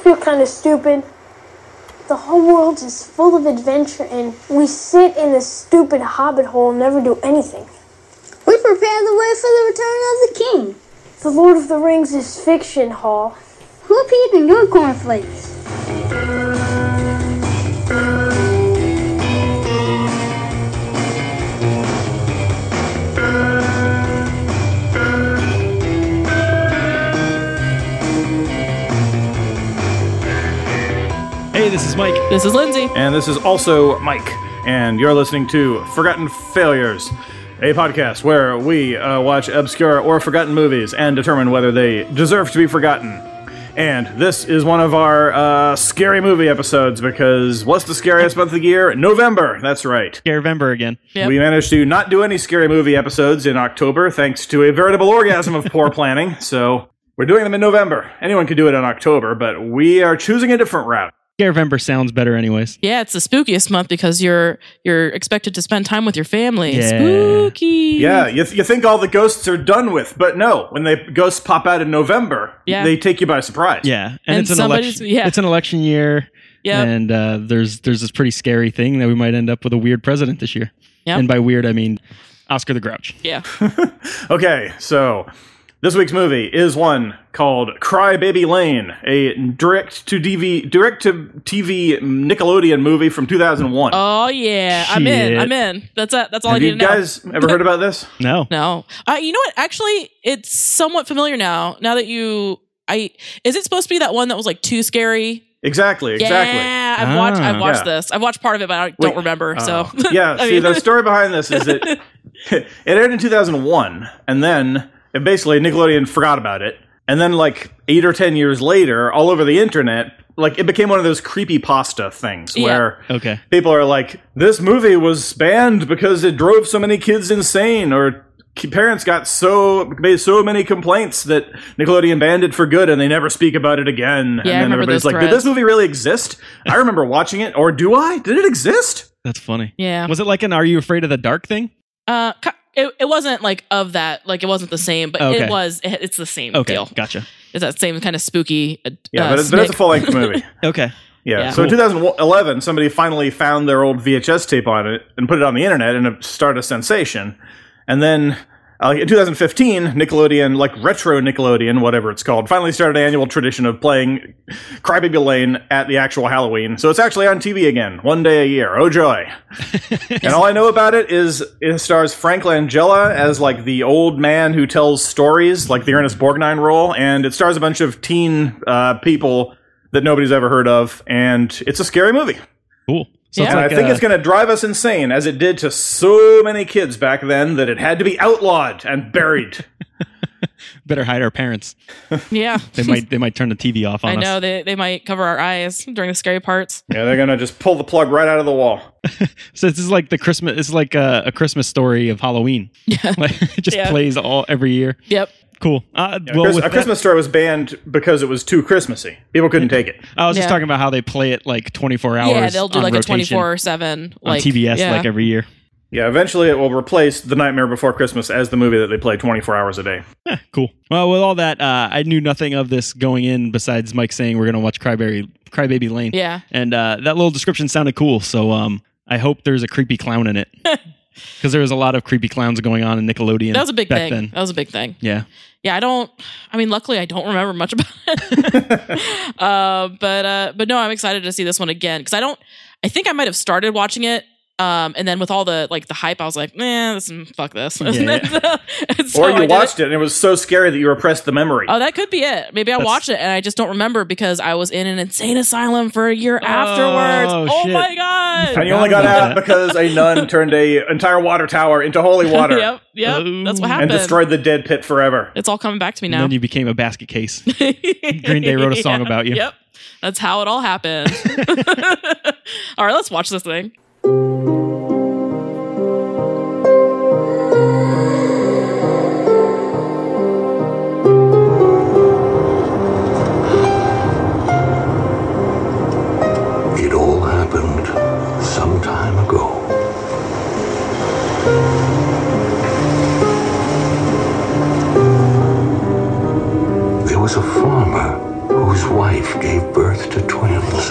feel kind of stupid. The whole world is full of adventure, and we sit in this stupid hobbit hole and never do anything. We prepare the way for the return of the king. The Lord of the Rings is fiction, Hall. Who peed in your cornflakes? Hey, this is Mike. This is Lindsay. And this is also Mike. And you're listening to Forgotten Failures, a podcast where we watch obscure or forgotten movies and determine whether they deserve to be forgotten. And this is one of our scary movie episodes because what's the scariest month of the year? November. That's right. Scarevember again. Yep. We managed to not do any scary movie episodes in October thanks to a veritable orgasm of poor planning. So we're doing them in November. Anyone could do it in October, but we are choosing a different route. Scarevember sounds better anyways. Yeah, it's the spookiest month because you're expected to spend time with your family. Yeah. Spooky. Yeah, you think all the ghosts are done with, but no. When the ghosts pop out in November, they take you by surprise. Yeah, And it's an somebody's- election. yeah. It's an election year. Yep. And there's this pretty scary thing that we might end up with a weird president this year. Yep. And by weird, I mean Oscar the Grouch. Yeah. Okay, so this week's movie is one called Cry Baby Lane, a direct-to-TV Nickelodeon movie from 2001. Oh yeah, I'm in. That's all I Have need you to know. guys ever heard about this? No. No. You know what? Actually, it's somewhat familiar now. Now that is it supposed to be that one that was like too scary? Exactly. Yeah, I've watched Yeah. this. I've watched part of it, but I don't remember. So Yeah, I see, mean- the story behind this is that it aired in 2001, and then basically Nickelodeon forgot about it. And then, like, 8 or 10 years later, all over the internet, like, it became one of those creepypasta things where Okay. people are like, this movie was banned because it drove so many kids insane, or parents made so many complaints that Nickelodeon banned it for good, and they never speak about it again. Yeah, I and then remember everybody's those like, did threads. this movie really exist? I remember watching it, or do I? Did it exist? That's funny. Yeah. Was it like an Are You Afraid of the Dark thing? It wasn't like of that, like it wasn't the same, but Okay. it's the same Okay. deal. Gotcha. It's that same kind of spooky. Yeah, but it's a full-length movie. Okay. Yeah. Yeah. So in 2011, somebody finally found their old VHS tape on it and put it on the internet, and it started a sensation. And then in 2015, Nickelodeon, like retro Nickelodeon, whatever it's called, finally started an annual tradition of playing Crybaby Lane at the actual Halloween. So it's actually on TV again, one day a year. Oh joy! And all I know about it is it stars Frank Langella as like the old man who tells stories, like the Ernest Borgnine role, and it stars a bunch of teen people that nobody's ever heard of, and it's a scary movie. Cool. So Yeah. it's And like I think it's going to drive us insane, as it did to so many kids back then, that it had to be outlawed and buried. better hide our parents. Yeah. They might turn the TV off on I us. know they might cover our eyes during the scary parts. Yeah, they're going to just pull the plug right out of the wall. So this is like the Christmas. It's like a Christmas story of Halloween. Yeah. Like, it just Yeah. plays every year. Yep. Cool. A Christmas Story was banned because it was too Christmassy. People couldn't take it. I was just Yeah. talking about how they play it like 24 hours. Yeah, they'll do on like rotation a 24/7 on like TBS yeah. like every year. Yeah, eventually it will replace The Nightmare Before Christmas as the movie that they play 24 hours a day. Cool. Well, with all that, I knew nothing of this going in besides Mike saying we're going to watch Crybaby Lane. Yeah. And that little description sounded cool. So I hope there's a creepy clown in it. Because there was a lot of creepy clowns going on in Nickelodeon. That was a big back thing. then. That was a big thing. Yeah. Yeah, luckily I don't remember much about it. But no, I'm excited to see this one again because I think I might have started watching it. And then with all the hype, I was like, fuck this. Yeah. And so Or I you did watched it and it was so scary that you repressed the memory. Oh, that could be it. Maybe I watched it and I just don't remember because I was in an insane asylum for a year afterwards. Oh shit. my god! And you only got about out that. because a nun turned an entire water tower into holy water. Yep. That's what happened. And destroyed the dead pit forever. It's all coming back to me And now. then you became a basket case. Green Day wrote a song about you. Yep. That's how it all happened. All right, let's watch this thing. It all happened some time ago. There was a farmer who whose wife gave birth to twins.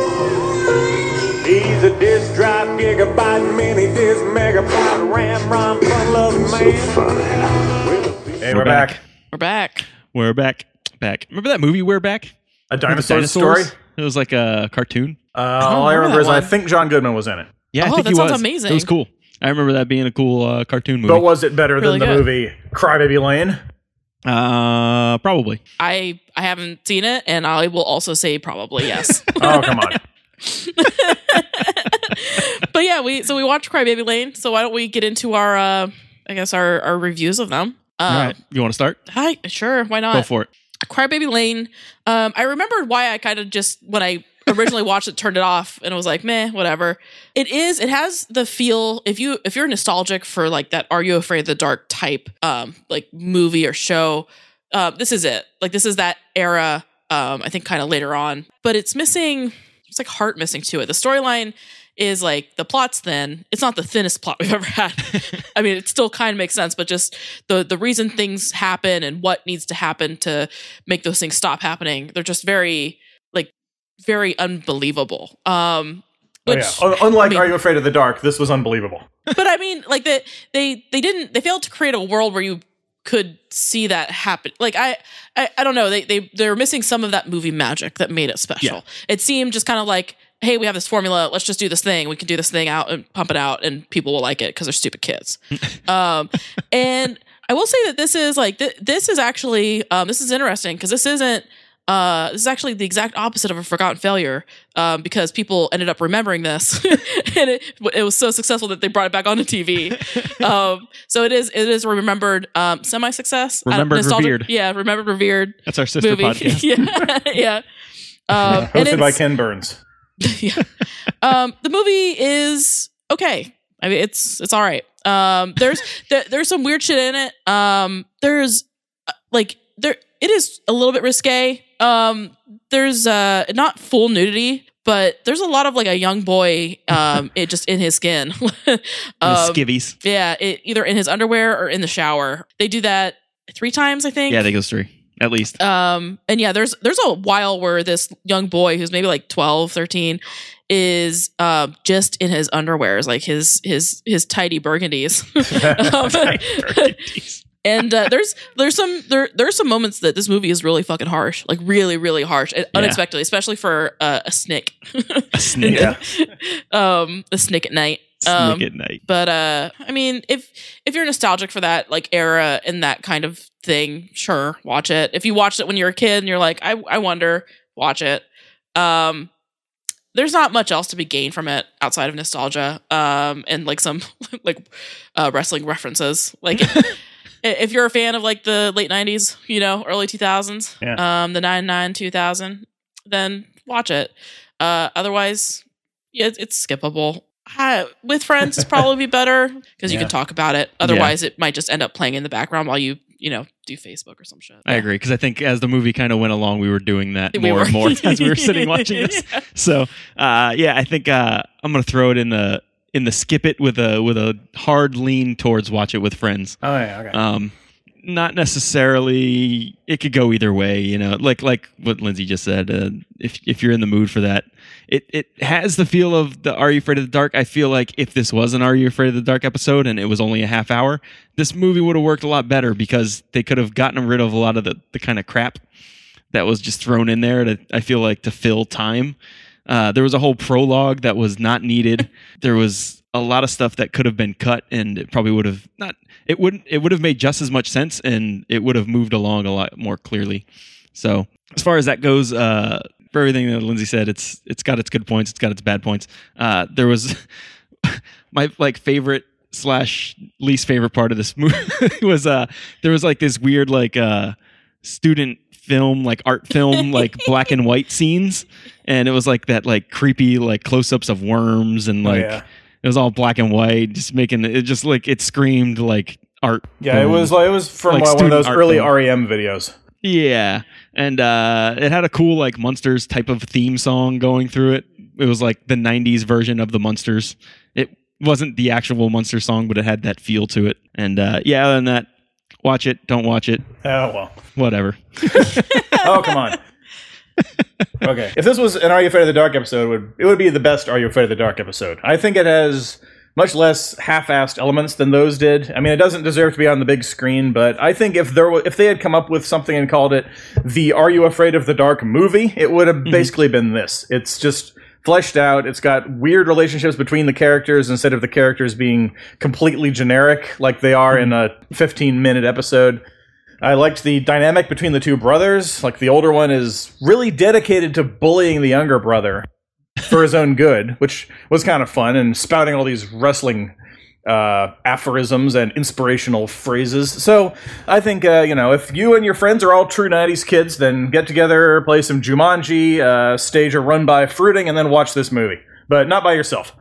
He's a disc drive, gigabyte, mini disc, megabyte, RAM, ROM, fun loving So man. fine. Hey, we're back. We're back. Back. Remember that movie We're Back? A With the dinosaur story? It was like a cartoon. All I remember remember that is I one. think John Goodman was in it. Yeah, I Oh, think that he sounds was. amazing. It was cool. I remember that being a cool cartoon movie. But was it better Really than the good. movie Crybaby Lane? Probably. I haven't seen it, and I will also say probably yes. Oh, come on. But yeah, we watched Crybaby Lane. So why don't we get into our our reviews of them? All right. You want to start? Hi, sure, why not? Go for it. Crybaby Lane. I remembered why I kind of just when I originally watched it turned it off and it was like meh, whatever. It has the feel if you're nostalgic for like that Are You Afraid of the Dark type like movie or show, this is it. Like this is that era. I think kind of later on, but it's missing. It's like heart missing to it. The storyline is like the plot's thin. It's not the thinnest plot we've ever had. I mean, it still kind of makes sense, but just the reason things happen and what needs to happen to make those things stop happening, they're just very unbelievable. Which, Unlike I mean- Are You Afraid of the Dark, this was unbelievable. but I mean, like they failed to create a world where you could see that happen. Like I don't know. They're missing some of that movie magic that made it special. Yeah. It seemed just kind of like, hey, we have this formula. Let's just do this thing. We can do this thing out and pump it out, and people will like it because they're stupid kids. And I will say that this is like this is actually this is interesting because this isn't. This is actually the exact opposite of a forgotten failure because people ended up remembering this, and it was so successful that they brought it back onto TV. So it is a remembered semi-success, Remembered, nostalgic- revered. yeah, remembered, revered. That's our sister movie. podcast. yeah. And Hosted by it's- Ken Burns. yeah. The movie is okay. I mean, it's all right. There's some weird shit in it. There's it is a little bit risque. There's not full nudity, but there's a lot of like a young boy it just in his skin. Skivvies. Yeah, either in his underwear or in the shower. They do that 3 times, I think. Yeah, I think it was 3 at least. And yeah, there's a while where this young boy who's maybe like 12, 13 is just in his underwears, like his tidy burgundies. And there's some moments that this movie is really fucking harsh, like really, really harsh and unexpectedly, especially for a snick. A snick. Yeah. A snick at night. Snick at night. But I mean, if you're nostalgic for that like era and that kind of thing, sure, watch it. If you watched it when you were a kid and you're like, I wonder, watch it. There's not much else to be gained from it outside of nostalgia and like some like wrestling references. Like if you're a fan of like the late 90s, early 2000s, the 99, 2000, then watch it. Otherwise, yeah, it's skippable. With friends, it's probably better because you can talk about it. Otherwise, it might just end up playing in the background while you do Facebook or some shit. I agree, because I think as the movie kind of went along, we were doing that We more were. and more as we were sitting watching this. Yeah. So, I think I'm gonna throw it in the skip it with a hard lean towards watch it with friends. Oh, yeah, okay. Not necessarily. It could go either way, like what Lindsay just said. If you're in the mood for that, it has the feel of the Are You Afraid of the Dark. I feel like if this was an Are You Afraid of the Dark episode and it was only a half hour, this movie would have worked a lot better because they could have gotten rid of a lot of the kind of crap that was just thrown in there. I feel like to fill time. There was a whole prologue that was not needed. There was a lot of stuff that could have been cut, and it probably would have not. It would have made just as much sense, and it would have moved along a lot more clearly. So as far as that goes, for everything that Lindsay said, it's got its good points, it's got its bad points. There was my favorite / least favorite part of this movie was there was like this weird student film, like art film, like black and white scenes, and it was like that creepy close-ups of worms and it was all black and white, just making it just it screamed like art. Yeah, film. it was from one of student those art early film. REM videos. Yeah, and it had a cool Munsters type of theme song going through it. It was like the 90s version of the Munsters. It wasn't the actual Munster song, but it had that feel to it. And other than that, watch it, don't watch it, Oh, well. whatever. Oh, come on. Okay. If this was an Are You Afraid of the Dark episode, it would be the best Are You Afraid of the Dark episode. I think it has much less half-assed elements than those did. I mean, it doesn't deserve to be on the big screen, but I think if they had come up with something and called it the Are You Afraid of the Dark movie, it would have basically been this. It's just fleshed out. It's got weird relationships between the characters instead of the characters being completely generic like they are in a 15-minute episode. I liked the dynamic between the two brothers. Like, the older one is really dedicated to bullying the younger brother for his own good, which was kind of fun, and spouting all these wrestling aphorisms and inspirational phrases. So I think, if you and your friends are all true 90s kids, then get together, play some Jumanji, stage a run by fruiting, and then watch this movie. But not by yourself.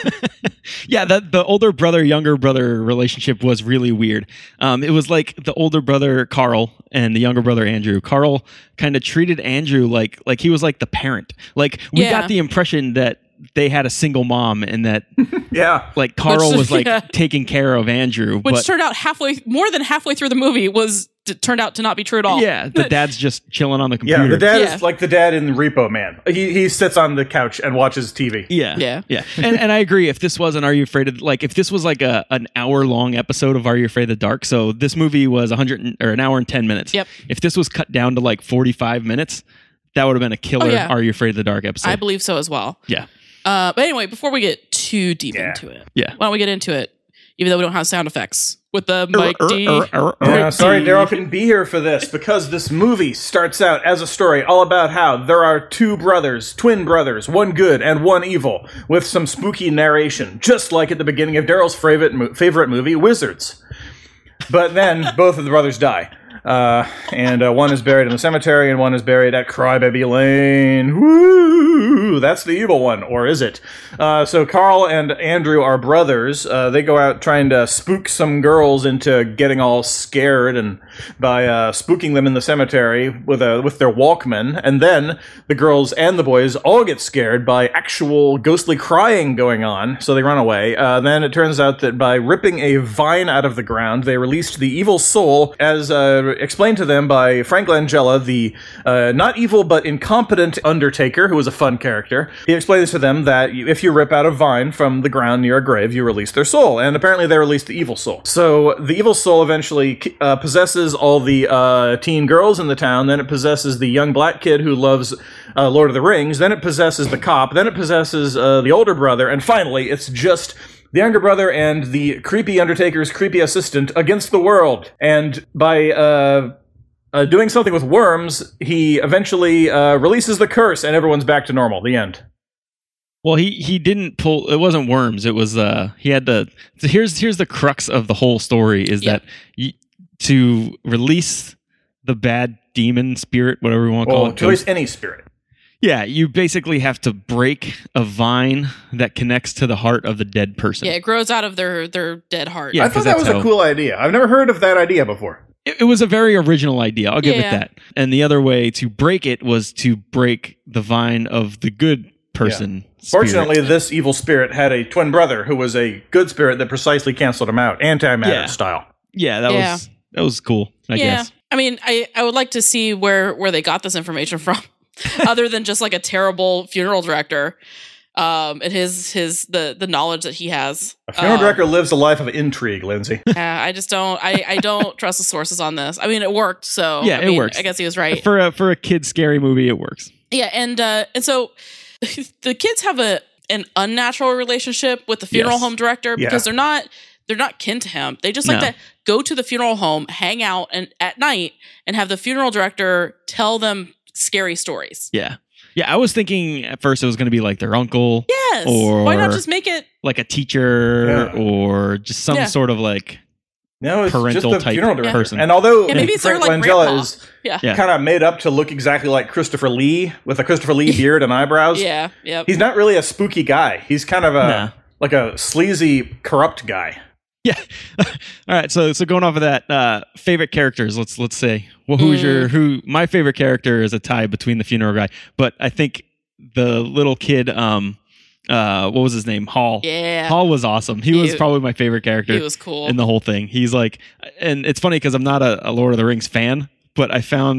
Yeah, the older brother, younger brother relationship was really weird. It was like the older brother, Carl, and the younger brother, Andrew. Carl kind of treated Andrew like he was like the parent. Like, we got the impression that they had a single mom and that like Carl was like taking care of Andrew. Which turned out more than halfway through the movie turned out to not be true at all. Yeah, the dad's just chilling on the computer. Yeah, the dad is like the dad in Repo Man. He sits on the couch and watches TV. Yeah. And I agree. If this was an Are You Afraid of, if this was like an hour-long episode of Are You Afraid of the Dark, so this movie was an hour and 10 minutes. Yep. If this was cut down to like 45 minutes, that would have been a killer Are You Afraid of the Dark episode. I believe so as well. Yeah. But anyway, before we get too deep into it, why don't we get into it, even though we don't have sound effects, with the Mike D. Sorry, Daryl couldn't be here for this, because this movie starts out as a story all about how there are two brothers, twin brothers, one good and one evil, with some spooky narration, just like at the beginning of Daryl's favorite movie, Wizards. But then both of the brothers die. And one is buried in the cemetery, and one is buried at Crybaby Lane. Woo! That's the evil one, or is it? So Carl and Andrew are brothers. They go out trying to spook some girls into getting all scared, and by spooking them in the cemetery with their Walkman. And then the girls and the boys all get scared by actual ghostly crying going on, so they run away. Then it turns out that by ripping a vine out of the ground, they released the evil soul, as explained to them by Frank Langella, the not evil but incompetent Undertaker, who was a fun character. He explains to them that if you rip out a vine from the ground near a grave, you release their soul, and apparently they released the evil soul. So the evil soul eventually possesses all the teen girls in the town, then it possesses the young black kid who loves Lord of the Rings, then it possesses the cop, then it possesses the older brother, and finally it's just the younger brother and the creepy Undertaker's creepy assistant against the world. And by doing something with worms, he eventually releases the curse, and everyone's back to normal. The end. Well, he didn't pull. It wasn't worms. It was he had to. So here's the crux of the whole story is that to release the bad demon spirit, whatever you want to call it, to release any spirit. Yeah, you basically have to break a vine that connects to the heart of the dead person. Yeah, it grows out of their dead heart. Yeah, I thought that was a cool idea. I've never heard of that idea before. It was a very original idea. I'll give it that. And the other way to break it was to break the vine of the good person. Spirit. Fortunately, this evil spirit had a twin brother who was a good spirit that precisely canceled him out, antimatter style. Yeah, that was cool. I guess. I mean, I would like to see where they got this information from. Other than just like a terrible funeral director, and the knowledge that he has. A funeral director lives a life of intrigue, Lindsay. I just don't. I don't trust the sources on this. I mean, it worked. So it works. I guess he was right. For a kid's scary movie, it works. Yeah, and so the kids have an unnatural relationship with the funeral home director because they're not kin to him. They just like to go to the funeral home, hang out, and at night, and have the funeral director tell them scary stories. Yeah. I was thinking at first it was going to be like their uncle. Yes. Or why not just make it like a teacher or just some sort of like it's parental just the type person. And although maybe it's Frank like Langella is kind of made up to look exactly like Christopher Lee with a Christopher Lee beard and eyebrows. He's not really a spooky guy. He's kind of like a sleazy, corrupt guy. Yeah. All right. So going off of that, favorite characters. Let's say. Well, my favorite character is a tie between the funeral guy, but I think the little kid. What was his name? Hall. Yeah. Hall was awesome. He was probably my favorite character. He was cool in the whole thing. He's like, and it's funny because I'm not a Lord of the Rings fan, but I found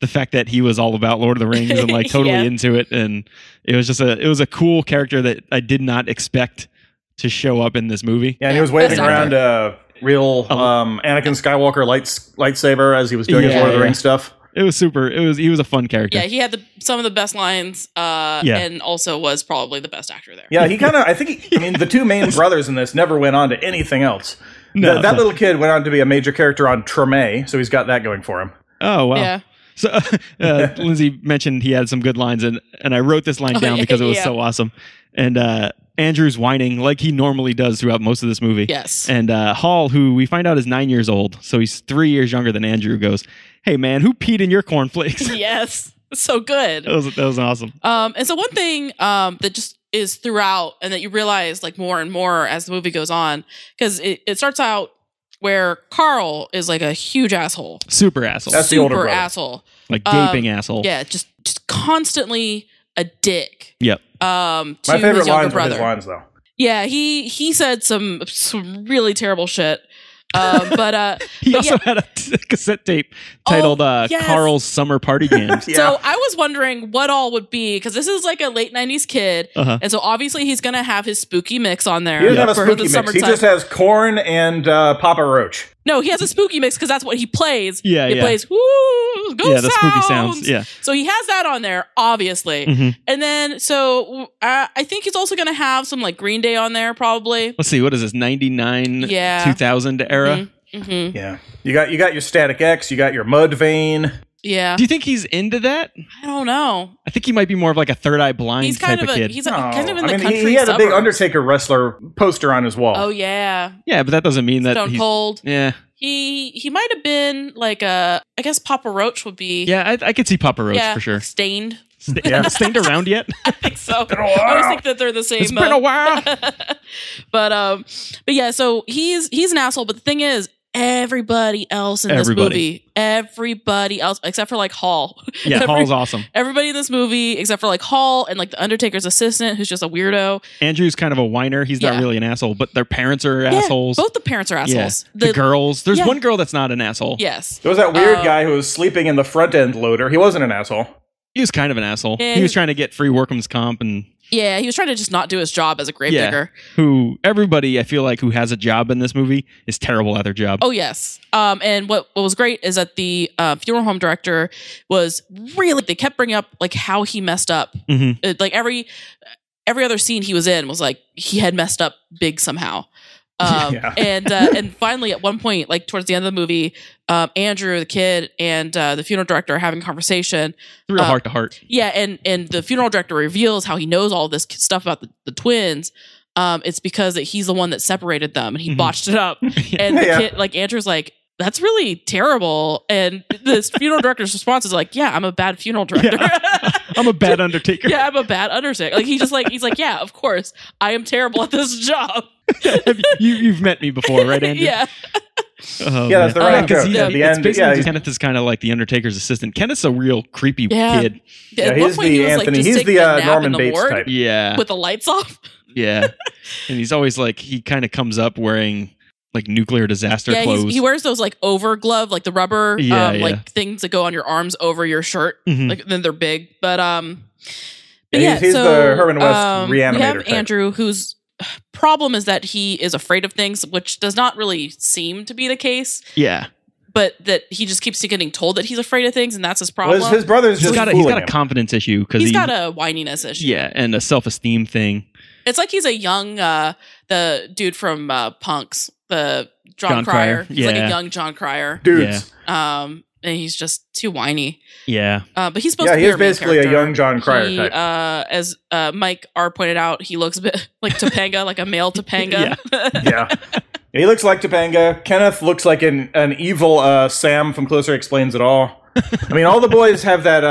the fact that he was all about Lord of the Rings and like totally Yeah. into it, and it was a cool character that I did not expect to show up in this movie. Yeah, and he was waving Best around a real Anakin Skywalker lightsaber as he was doing his Lord of the Rings stuff. It was super. He was a fun character. Yeah, he had some of the best lines, and also was probably the best actor there. Yeah, he kind of. The two main brothers in this never went on to anything else. No. That little kid went on to be a major character on Treme, so he's got that going for him. Oh wow. Yeah. So Lindsay mentioned he had some good lines, and I wrote this line down because it was so awesome. And Andrew's whining like he normally does throughout most of this movie. Yes. And Hall, who we find out is 9 years old, so he's 3 years younger than Andrew, goes, "Hey man, who peed in your cornflakes?" Yes. So good. That was awesome. And so one thing that just is throughout, and that you realize like more and more as the movie goes on, because it starts out where Carl is like a huge asshole. Super asshole. That's the older Super brother. asshole. Like gaping asshole. Yeah, just constantly a dick. Yep. To My his favorite younger lines were brother. his lines, though. Yeah, he said some really terrible shit. But He but also had a cassette tape titled yes. Carl's Summer Party Games. Yeah. So I was wondering what all would be, because this is like a late 90s kid, Uh-huh. and so obviously he's gonna have his spooky mix on there. He doesn't have a for spooky the mix. summertime. He just has corn and Papa Roach. No, he has a spooky mix because that's what he plays. Yeah, he yeah. plays woo, ghost Yeah, the spooky sounds, yeah. So he has that on there, obviously. Mhm. And then I think he's also gonna have some like Green Day on there, probably. Let's see, what is this? 99, Yeah. 2000 era. Mm-hmm. Yeah, you got your Static X, you got your Mudvayne. Yeah, Do you think he's into that? I don't know. I think he might be more of like a Third Eye Blind He's kind type of of kid. he's kind of in the I mean, country he had a big suburbs. Undertaker wrestler poster on his wall. Oh yeah, Yeah, but that doesn't mean that Stone he's... Cold. Yeah. He might have been like I guess Papa Roach would be. Yeah, I could see Papa Roach yeah, for sure. Stained. Yeah. Stained around yet? I think so. Been a I always while. think that they're the same. It's been a while. but yeah, so he's an asshole. But the thing is, everybody else in this movie, everybody else except for like Hall. Yeah, Hall's awesome. Everybody in this movie except for like Hall and like the Undertaker's assistant, who's just a weirdo. Andrew's kind of a whiner. He's not Yeah. really an asshole, but their parents are Yeah, assholes. both the parents are Yeah. assholes. The girls. There's yeah. one girl that's not an asshole. Yes. There was that weird guy who was sleeping in the front end loader. He wasn't an asshole. He was kind of an asshole. Yeah, He was trying to get free workman's comp and Yeah, he was trying to just not do his job as a gravedigger. who everybody I feel like who has a job in this movie is terrible at their job. Oh yes. And what was great is that the funeral home director was really, they kept bringing up like how he messed up. Mhm. Like every other scene he was in was like he had messed up big somehow. Yeah. And finally at one point, like towards the end of the movie, Andrew, the kid, and the funeral director are having a conversation. It's real heart to heart. Yeah, and the funeral director reveals how he knows all this stuff about the twins. It's because that he's the one that separated them and he botched it up. And the Yeah. kid, like Andrew's like, that's really terrible. And this funeral director's response is like, yeah, I'm a bad funeral director. I'm a bad undertaker. Yeah, I'm a bad undertaker. Like he's like, yeah, of course, I am terrible at this job. You've met me before, right, Andrew? Yeah. Oh, Yeah, that's the man. right because joke. he- Yeah, at the it's end, basically yeah, just Kenneth is kind of like the Undertaker's assistant. Kenneth's a real creepy Yeah. kid. Yeah, At one he's point, the he was, Anthony. Like, just He's taking the a nap Norman in the Bates ward type. Yeah, with the lights off. yeah. And he's always like he kind of comes up wearing like nuclear disaster Yeah, clothes. he wears those like over glove, like the rubber, Yeah, like things that go on your arms over your shirt. Mhm. Like then they're big, but Yeah, he's so, the Herman West we reanimator have type. Andrew, whose problem is that he is afraid of things, which does not really seem to be the case. yeah. But that he just keeps getting told that he's afraid of things, and that's his problem. Was his brother's He's just got fooling a him. confidence issue because He's got a whininess issue. yeah, and a self-esteem thing. It's like he's a young, the dude from Punks, the John John Cryer. He's like Yeah. a young John Cryer. Dudes. And he's just too whiny. Yeah, But he's supposed Yeah, to be he's our main basically a character. young John Cryer He, type. as Mike R pointed out, he looks a bit like Topanga, like a male Topanga. Yeah. He looks like Topanga. Kenneth looks like an evil Sam from Closer Explains It All. I mean, all the boys have that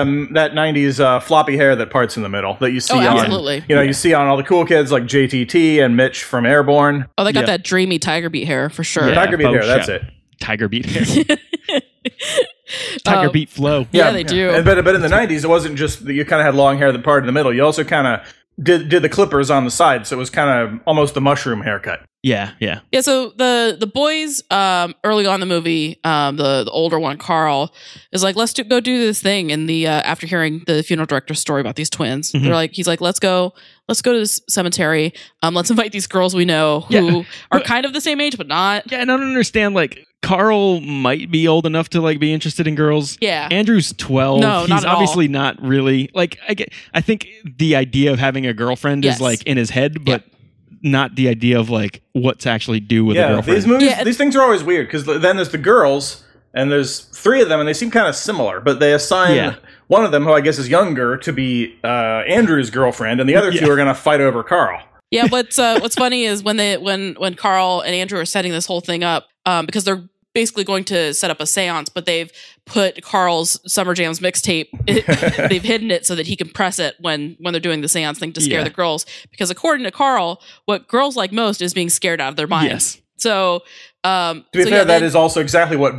90s floppy hair that parts in the middle that you see on, absolutely. you see on all the cool kids like JTT and Mitch from Airborne. Oh, they got Yeah. that dreamy tiger beat hair for sure. Yeah. Tiger beat hair, faux that's shot. it. Tiger beat hair. Tiger beat flow. Yeah, they do. And, but in the 90s, it wasn't just that you kind of had long hair that parted in the middle. You also kind of did the clippers on the side, so it was kind of almost the mushroom haircut. Yeah, yeah. Yeah, so the boys early on in the movie, the older one, Carl, is like, let's go do this thing. And the after hearing the funeral director's story about these twins, Mhm. they're like, he's like, let's go to this cemetery. Let's invite these girls we know who are kind of the same age but not. Yeah, and I don't understand, like, Carl might be old enough to, like, be interested in girls. Yeah. Andrew's 12. No, He's not at all. obviously not really, like, I think the idea of having a girlfriend Yes. is, like, in his head, but not the idea of, like, what to actually do with a Yeah, girlfriend. these movies, Yeah, these things are always weird because then there's the girls, and there's 3 of them, and they seem kind of similar, but they assign one of them, who I guess is younger, to be Andrew's girlfriend, and the other 2 are going to fight over Carl. Yeah, what's funny is when Carl and Andrew are setting this whole thing up, because they're basically going to set up a seance, but they've put Carl's Summer Jams mixtape, they've hidden it so that he can press it when they're doing the seance thing to scare the girls. Because according to Carl, what girls like most is being scared out of their minds. Yes. So, To be fair, that is also exactly what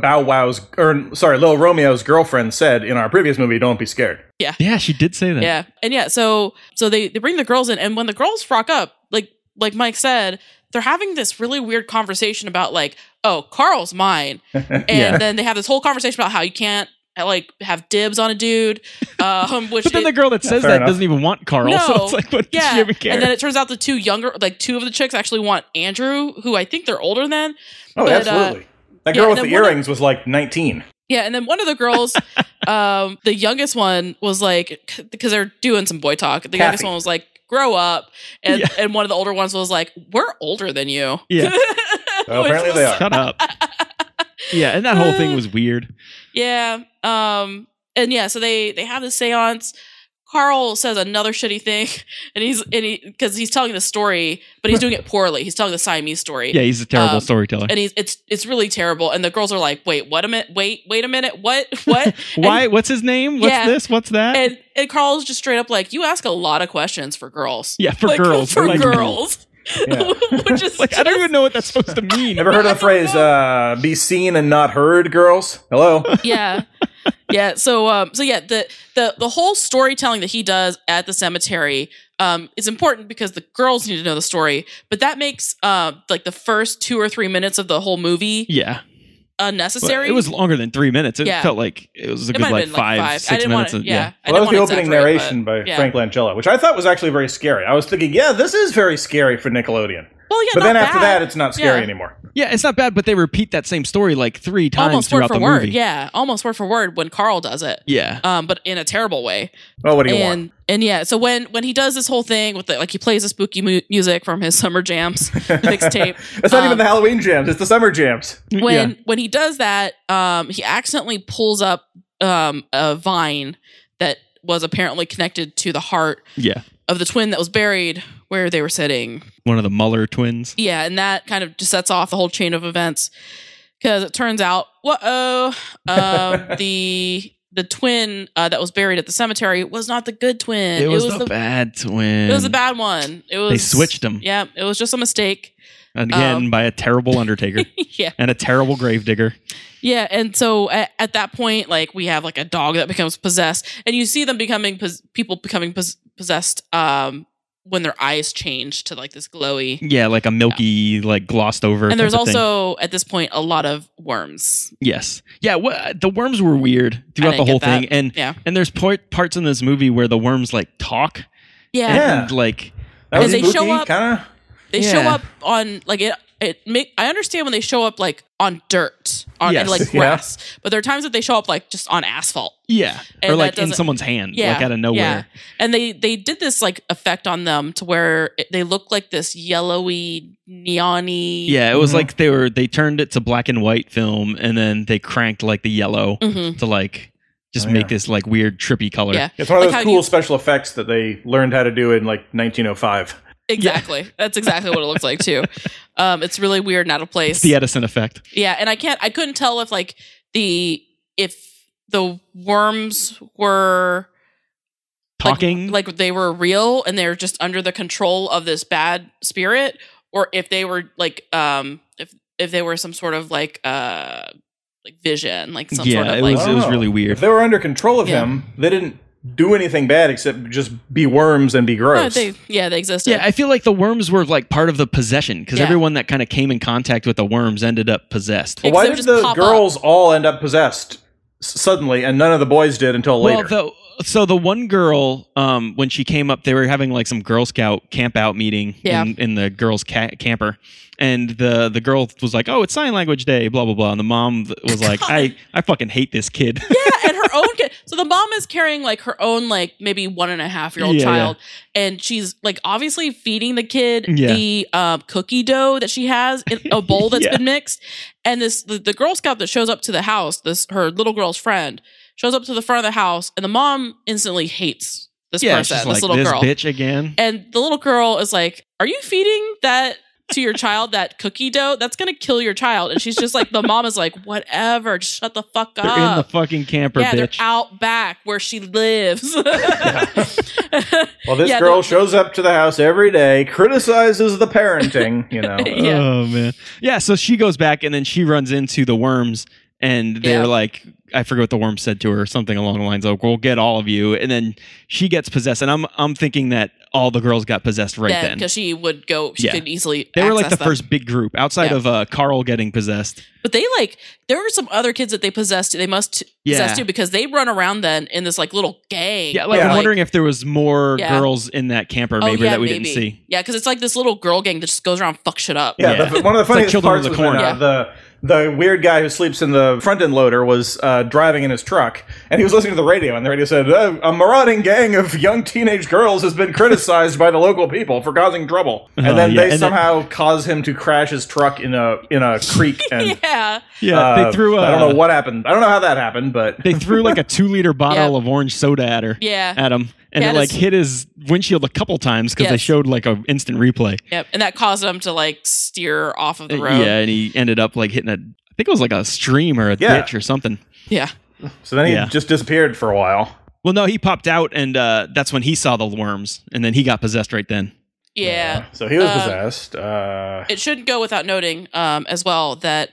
Lil Romeo's girlfriend said in our previous movie, Don't Be Scared. Yeah, she did say that. Yeah. And so they bring the girls in, and when the girls rock up, like Mike said, they're having this really weird conversation about, like, oh, Carl's mine. And then they have this whole conversation about how you can't, like, have dibs on a dude. Which But then the girl that says fair that enough. doesn't even want Carl, No. so it's like, what does she even care? And then it turns out the 2 of the chicks actually want Andrew, who I think they're older than. Oh, But, absolutely. That yeah, girl and with the then one of- earrings was like 19. Yeah, and then one of the girls, the youngest one was like, because they're doing some boy talk, the youngest Kathy. one was like, grow up. And one of the older ones was like, we're older than you. Yeah. Well, apparently they are. Shut up. Yeah, and that whole thing was weird. Yeah. And yeah, so they have this seance. Carl says another shitty thing, because he's telling the story, but he's doing it poorly. He's telling the Siamese story. Yeah, he's a terrible storyteller. And it's really terrible. And the girls are like, wait a minute, what? Why? What's his name? What's Yeah. this? What's that? And Carl's just straight up like, you ask a lot of questions for girls. Yeah, for Like, girls. For Like- girls. Yeah. Which is like, I don't even know what that's supposed to mean. Never heard of the phrase, be seen and not heard, girls? Hello? Yeah. Yeah. So yeah, the whole storytelling that he does at the cemetery is important because the girls need to know the story, but that makes like the first 2 or 3 minutes of the whole movie Yeah. unnecessary. It was longer than 3 minutes. It Yeah. felt like it was a It good, might have like, been 5, I 6 didn't minutes. want to, yeah. I Well, that was didn't the wanna opening exaggerate, narration but, by yeah. Frank Langella, which I thought was actually very scary. I was thinking, yeah, this is very scary for Nickelodeon. Well, yeah, But not then after bad. that, it's not scary Yeah. anymore. Yeah, it's not bad, but they repeat that same story like 3 times Almost word throughout for the word. movie. Yeah, almost word for word when Carl does it. Yeah. But in a terrible way. Well, what do you want? And yeah, so when he does this whole thing with he plays the spooky music from his Summer Jams mixtape. It's not even the Halloween jams, it's the summer jams. When he does that, he accidentally pulls up a vine that was apparently connected to the heart Yeah. of the twin that was buried where they were sitting. One of the Muller twins. Yeah, and that kind of just sets off the whole chain of events because it turns out, the twin that was buried at the cemetery was not the good twin. It was the bad twin. It was the bad one. It was They switched them. Yeah, it was just a mistake. Again, by a terrible undertaker Yeah. and a terrible gravedigger. Yeah, and so at that point, like, we have like a dog that becomes possessed, and you see them becoming possessed when their eyes change to like this glowy. Yeah, like a milky, like glossed over. And there's type of thing. also at this point a lot of worms. Yes. Yeah, the worms were weird throughout the didn't whole get that. thing. And Yeah. and there's parts in this movie where the worms like talk Yeah, Yeah. and like That was they spooky, show up- kind of. they Yeah. show up on like I understand when they show up like on dirt and Yes. like Yeah. grass, but there are times that they show up like just on asphalt. yeah, And or like that in doesn't- someone's hand, Yeah, like out of nowhere. Yeah. And they did this like effect on them to where they look like this yellowy, neon-y. Yeah, it was Mhm. like they turned it to black and white film, and then they cranked like the yellow Mhm. to like just Oh, make yeah. this like weird trippy color. Yeah. It's one of Like those how cool you- special effects that they learned how to do in like 1905. Exactly. That's exactly what it looks like too. It's really weird and out of place. It's the Edison effect. Yeah, and I couldn't tell if like if the worms were Talking. like they were real and they're just under the control of this bad spirit, or if they were like if they were some sort of like vision, like some Yeah, sort of it like was really weird. If they were under control of Yeah. him, they didn't do anything bad except just be worms and be gross. They existed. Yeah, I feel like the worms were like part of the possession because everyone that kind of came in contact with the worms ended up possessed. Well, why did the girls all end up possessed suddenly and none of the boys did until later? Well, so the one girl, when she came up, they were having like some Girl Scout camp out meeting in the girls' camper. And the girl was like, "Oh, it's sign language day, blah blah blah." And the mom was like, "I fucking hate this kid." Yeah, and her own kid. So the mom is carrying like her own like maybe 1.5-year-old child, and she's like obviously feeding the kid the cookie dough that she has in a bowl that's been mixed. And the Girl Scout that shows up to the house, her little girl's friend, shows up to the front of the house, and the mom instantly hates this person, she's this like, little girl, bitch again. And the little girl is like, "Are you feeding that to your child, that cookie dough? That's gonna kill your child." And she's just like, the mom is like, "Whatever, just shut the fuck up." They're in the fucking camper, bitch. They're out back where she lives. Well, this girl shows up to the house every day, criticizes the parenting, you know. Oh man. Yeah, so she goes back and then she runs into the worms and they're like, I forget what the worm said to her, something along the lines of, "We'll get all of you." And then she gets possessed, and I'm thinking that all the girls got possessed then because she would go. She could easily. They were like the them. first big group outside of Carl getting possessed. But they there were some other kids that they possessed. They must possess too because they run around then in this like little gang. Yeah, I'm wondering if there was more girls in that camper maybe that we didn't see. Yeah, because it's like this little girl gang that just goes around and fuck shit up. Yeah, one of the funniest parts was when the weird guy who sleeps in the front end loader was driving in his truck, and he was listening to the radio, and the radio said, "A marauding gang of young teenage girls has been criticized by the local people for causing trouble." And then they somehow cause him to crash his truck in a creek. And they threw. I don't know what happened. I don't know how that happened, but they threw like a 2-liter bottle of orange soda at her. At him. And it like hit his windshield a couple times because they showed like an instant replay. Yep, and that caused him to like steer off of the road. Yeah, and he ended up like hitting I think it was like a stream or a ditch or something. Yeah. So then he just disappeared for a while. Well, no, he popped out, and that's when he saw the worms, and then he got possessed right then. Yeah. So he was possessed. It shouldn't go without noting as well that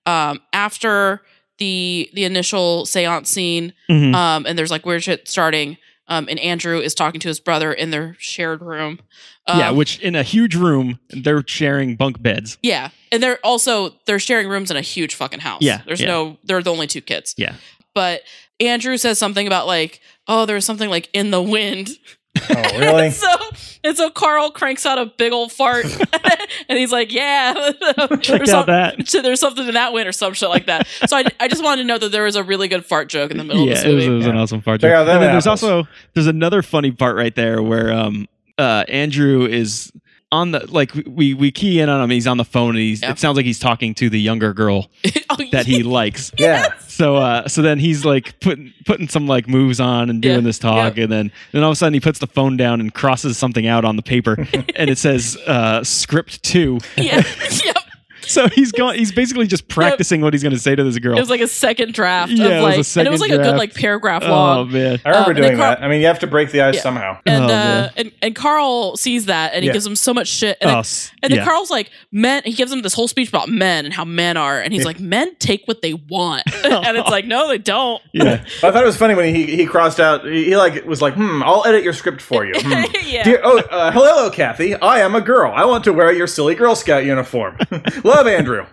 after the initial seance scene, and there's like weird shit starting. And Andrew is talking to his brother in their shared room. Which in a huge room, they're sharing bunk beds. Yeah. And they're sharing rooms in a huge fucking house. Yeah. They're the only 2 kids. Yeah. But Andrew says something about like, "Oh, there's something like in the wind." Oh, really? and so Carl cranks out a big old fart and he's like, "Yeah, check out that. There's something in that wind or some shit like that." So I just wanted to know that there was a really good fart joke in the middle of this movie. It was an awesome fart joke. And then there's another funny part right there where Andrew is on the we key in on him. He's on the phone and it sounds like he's talking to the younger girl that he likes. Yeah. So then he's like putting some like moves on and doing this talk, and then all of a sudden he puts the phone down and crosses something out on the paper, and it says script 2. Yeah. Yep. So he's basically just practicing what he's going to say to this girl. It was like a second draft. Yeah, of like, it was a second and it was like draft. a good like paragraph long. Oh man, I remember doing that. I mean, you have to break the ice somehow. And and Carl sees that and he gives him so much shit. And then Carl's like, "Men." He gives him this whole speech about men and how men are, and he's like, "Men take what they want," and it's like, "No, they don't." Yeah, I thought it was funny when he crossed out. He like was like, "I'll edit your script for you." Hello, Kathy. I am a girl. I want to wear your silly Girl Scout uniform. Love, Andrew.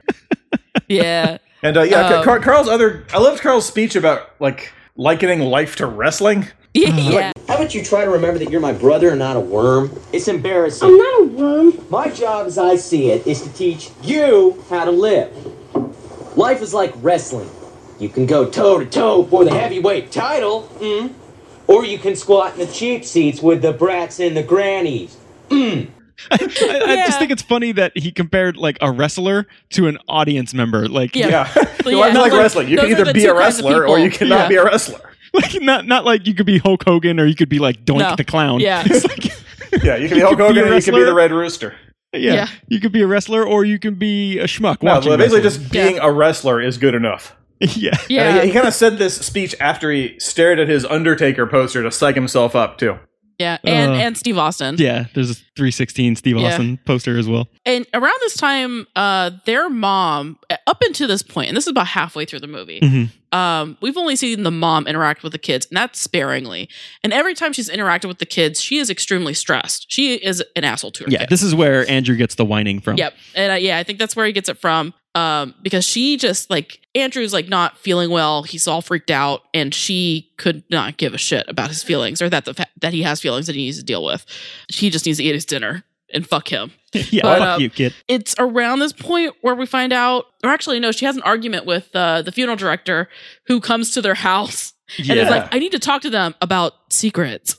Yeah. And Carl's I loved Carl's speech about like likening life to wrestling. Yeah. How about you try to remember that you're my brother and not a worm? It's embarrassing. I'm not a worm. My job, as I see it, is to teach you how to live. Life is like wrestling. You can go toe-to-toe for the heavyweight title, or you can squat in the cheap seats with the brats and the grannies. I just think it's funny that he compared like a wrestler to an audience member. Like, It's like wrestling. You can either be a wrestler or you cannot be a wrestler. Like not like you could be Hulk Hogan or you could be like Doink the Clown. Yeah. It's like, you can be Hulk Hogan or you can be the Red Rooster. Yeah. You could be a wrestler or you can be a schmuck. No, basically just being a wrestler is good enough. Yeah. He kind of said this speech after he stared at his Undertaker poster to psych himself up too. Yeah, and Steve Austin. Yeah, there's a 316 Steve Austin poster as well. And around this time, their mom, up until this point, and this is about halfway through the movie, we've only seen the mom interact with the kids, and that's sparingly. And every time she's interacted with the kids, she is extremely stressed. She is an asshole to her Yeah, kids. this is where Andrew gets the whining from. Yep. And I think that's where he gets it from. Because she just like Andrew's like not feeling well. He's all freaked out, and she could not give a shit about his feelings or that that he has feelings that he needs to deal with. He just needs to eat his dinner and fuck him. Yeah, But, fuck you, kid. It's around this point where we find out, or actually, no, she has an argument with the funeral director who comes to their house and is like, I need to talk to them about secrets.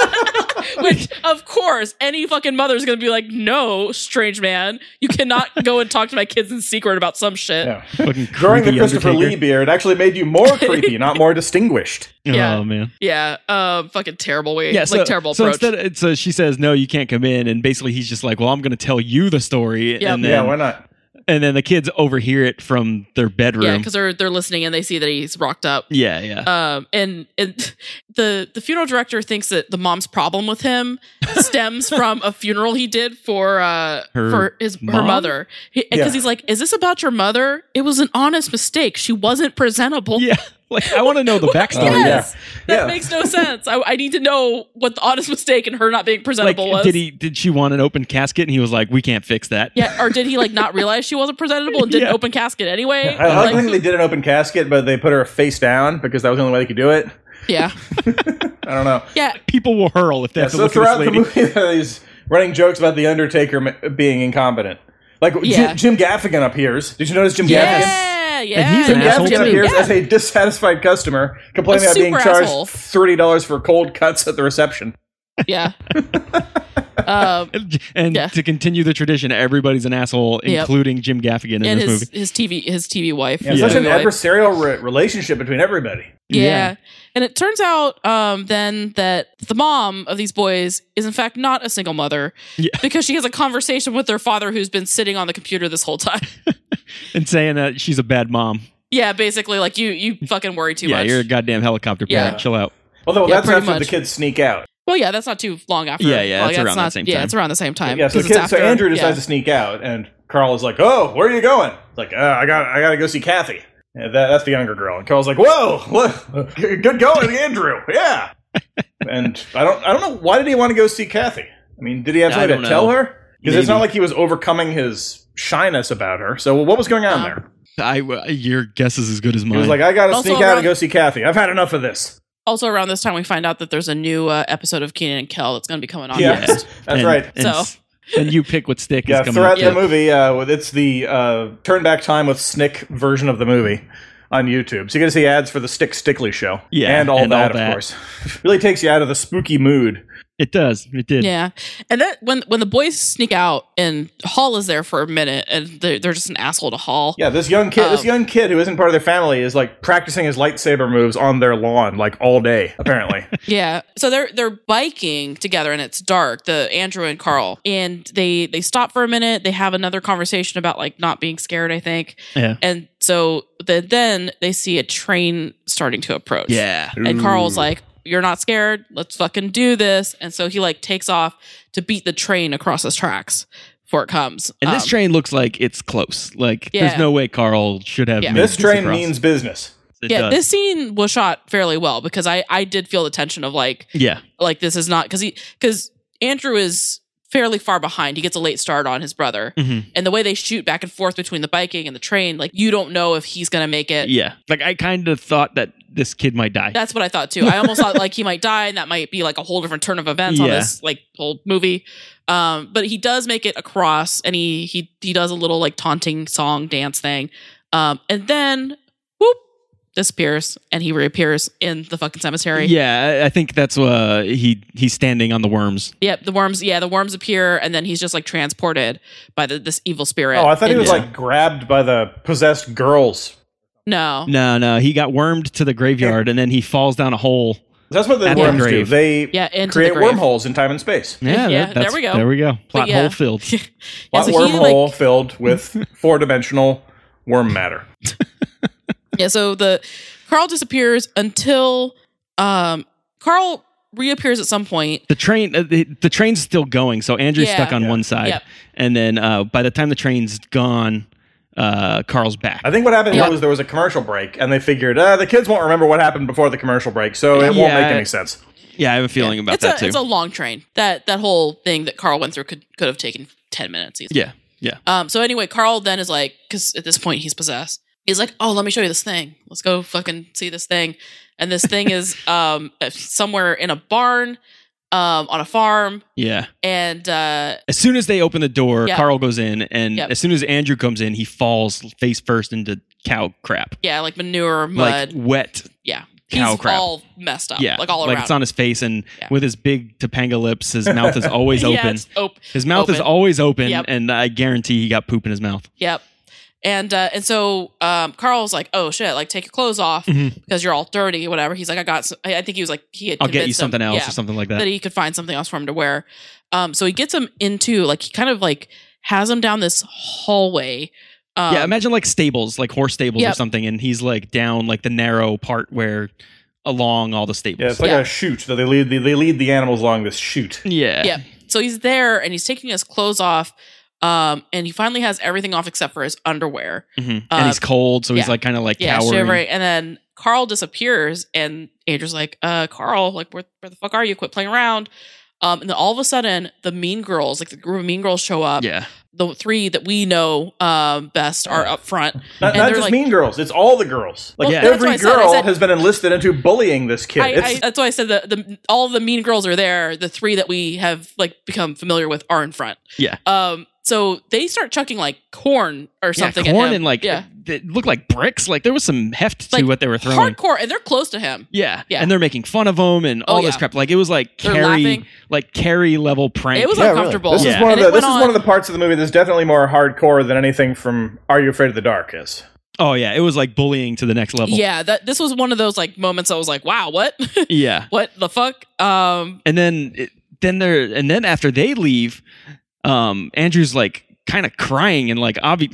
Which, of course, any fucking mother is going to be like, no, strange man, you cannot go and talk to my kids in secret about some shit. Yeah. Fucking During the creepy Christopher Undertaker. Lee beard, it actually made you more creepy, not more distinguished. Yeah. Oh man. Yeah, fucking terrible way. Yeah, like terrible approach. So she says, no, you can't come in. And basically he's just like, well, I'm going to tell you the story. Yep. And then, Yeah, why not? And then the kids overhear it from their bedroom. Yeah, because they're listening and they see that he's rocked up. Yeah. And the funeral director thinks that the mom's problem with him stems from a funeral he did for her mom? mother. Because he's like, is this about your mother? It was an honest mistake. She wasn't presentable. Yeah. Like, I want to know the backstory. Yes, Yeah. that makes no sense. I need to know what the honest mistake and her not being presentable was. Did she want an open casket? And he was like, we can't fix that. Yeah, or did he like not realize she wasn't presentable and did an Yeah. open casket anyway? I like Like, to think they did an open casket, but they put her face down because that was the only way they could do it. yeah, I don't know. yeah. People will hurl if they have to So look at throughout this the lady. movie, there's running jokes about the Undertaker being incompetent. Like Yeah. Jim Gaffigan appears. Did you notice Jim Gaffigan? Yeah. And he's an Jim asshole Gaffigan too. appears Yeah. as a dissatisfied customer, complaining A about being super charged asshole. $30 for cold cuts at the reception. Yeah. And Yeah. to continue the tradition, everybody's an asshole, Yep. including Jim Gaffigan in And this movie. his TV wife. Yeah, such an Anyway. adversarial relationship between everybody. Yeah. And it turns out then that the mom of these boys is in fact not a single mother because she has a conversation with their father who's been sitting on the computer this whole time. And saying that she's a bad mom. Yeah, basically like you fucking worry too Yeah, much. you're a goddamn helicopter parent. Yeah. Chill out. Although Yeah, that's pretty after the much. kids sneak out. Well, yeah, that's not too long after. Yeah, yeah, Like, it's that's around that not- same Yeah, time. it's around the same time. Yeah, so 'Cause it's after- Andrew decides yeah. to sneak out, and Carl is like, "Oh, where are you going?" It's like, I gotta go see Kathy." Yeah, that's the younger girl, and Carl's like, "Whoa, good going, Andrew." Yeah, and I don't know, why did he want to go see Kathy? I mean, did he have I something don't to tell know. her? Because it's not Maybe. like he was overcoming his shyness about her. So what was going on there? Your guess is as good as mine. He was like, "I gotta Also sneak out around- and go see Kathy. I've had enough of this." Also around this time we find out that there's a new episode of Kenan and Kel that's going to be coming on Yeah, next. that's right. So- And you pick what stick Yeah, is coming throughout up. the movie, it's the turn back time with Snick version of the movie on YouTube. So you get to see ads for the Stickley show. Yeah, and all and that, all that. of course. Really takes you out of the spooky mood. It does. It did. Yeah, and then when the boys sneak out and Hall is there for a minute and they're just an asshole to Hall. Yeah, this young kid who isn't part of their family is like practicing his lightsaber moves on their lawn like all day, apparently. Yeah, so they're biking together and it's dark. The Andrew and Carl, and they stop for a minute. They have another conversation about like not being scared, I think. Yeah. And so then they see a train starting to approach. Yeah. And Carl's like, "You're not scared? Let's fucking do this." And so he like takes off to beat the train across his tracks before it comes. And this train looks like it's close. Like, there's Yeah. no way Carl should have Yeah. made This train across. means business. It yeah, does. this scene was shot fairly well because I did feel the tension of like Yeah. this is not because Andrew is fairly far behind. He gets a late start on his brother, and the way they shoot back and forth between the biking and the train, like you don't know if he's gonna make it. Yeah. Like, I kind of thought that this kid might die. That's what I thought too. I almost thought like he might die, and that might be like a whole different turn of events on Yeah. this like whole movie. But he does make it across, and he does a little like taunting song dance thing, and then whoop disappears, and he reappears in the fucking cemetery. Yeah, I think that's he's standing on the worms. Yep, the worms appear, and then he's just like transported by this evil spirit. Oh, I thought he was into- like grabbed by the possessed girls. no. No, he got wormed to the graveyard, and then he falls down a hole. That's what the At the worms do. grave. They into create the grave. wormholes in time and space. Yeah, Yeah, there we go. There we go. Plot yeah. hole filled. Yeah, Plot so he, wormhole like- filled with four-dimensional worm matter. Yeah, so the Carl disappears until Carl reappears at some point. The train, the train's still going, so Andrew's stuck on one side, and then by the time the train's gone, Carl's back. I think what happened was there was a commercial break, and they figured the kids won't remember what happened before the commercial break, so it won't make any sense. Yeah, I have a feeling about that too. It's a long train. That whole thing that Carl went through could have taken 10 minutes easily. Yeah. So anyway, Carl then is like, because at this point he's possessed. He's like, oh, let me show you this thing. Let's go fucking see this thing. And this thing is somewhere in a barn, on a farm. Yeah. And as soon as they open the door, Carl goes in, and Yep. as soon as Andrew comes in, he falls face first into cow crap. yeah, like manure, mud. Like wet. Yeah. Cow He's crap. all messed up. Yeah. Like all around. Like it's on his face, and Yeah. with his big Topanga lips, his mouth is always Yeah, open. it's His mouth is open. always open, Yep. and I guarantee he got poop in his mouth. Yep. And so Carl's like, oh shit, like take your clothes off because you're all dirty or whatever. He's like, I think he was like, he had I'll get you convinced him, something else or something like that. that he could find something else for him to wear. So he gets him into like, he kind of like has him down this hallway. Yeah, imagine like stables, like horse stables or Yep. something, and he's like down like the narrow part where along all the stables. Yeah, it's like a chute. So they lead the animals along this chute. Yeah. Yeah. So he's there and he's taking his clothes off. And he finally has everything off except for his underwear. And he's cold, so he's like kind of like cowering. Shivering. And then Carl disappears, and Andrew's like, Carl, like where the fuck are you? Quit playing around. And then all of a sudden, the Mean Girls, like the group of Mean Girls, show up. Yeah. The three that we know best are up front. Not they're just like, Mean Girls; it's all the girls. Like Well, that's every what I said. girl I said- has been enlisted into bullying this kid. that's why I said the all of the Mean Girls are there. The three that we have like become familiar with are in front. Yeah. So they start chucking like corn or something corn at him. and like they look like bricks. Like there was some heft to Like, what they were throwing. hardcore, and they're close to him. Yeah. Yeah. And they're making fun of him and all this crap. Like it was like They're laughing. Carrie level prank. It was Yeah, uncomfortable. Really. This is one of And the it went one of the parts of the movie that's definitely more hardcore than anything from Are You Afraid of the Dark is. Oh yeah, it was like bullying to the next level. Yeah, this was one of those like moments I was like, wow, what? Yeah. What the fuck? And then after they leave, Andrew's like kind of crying and like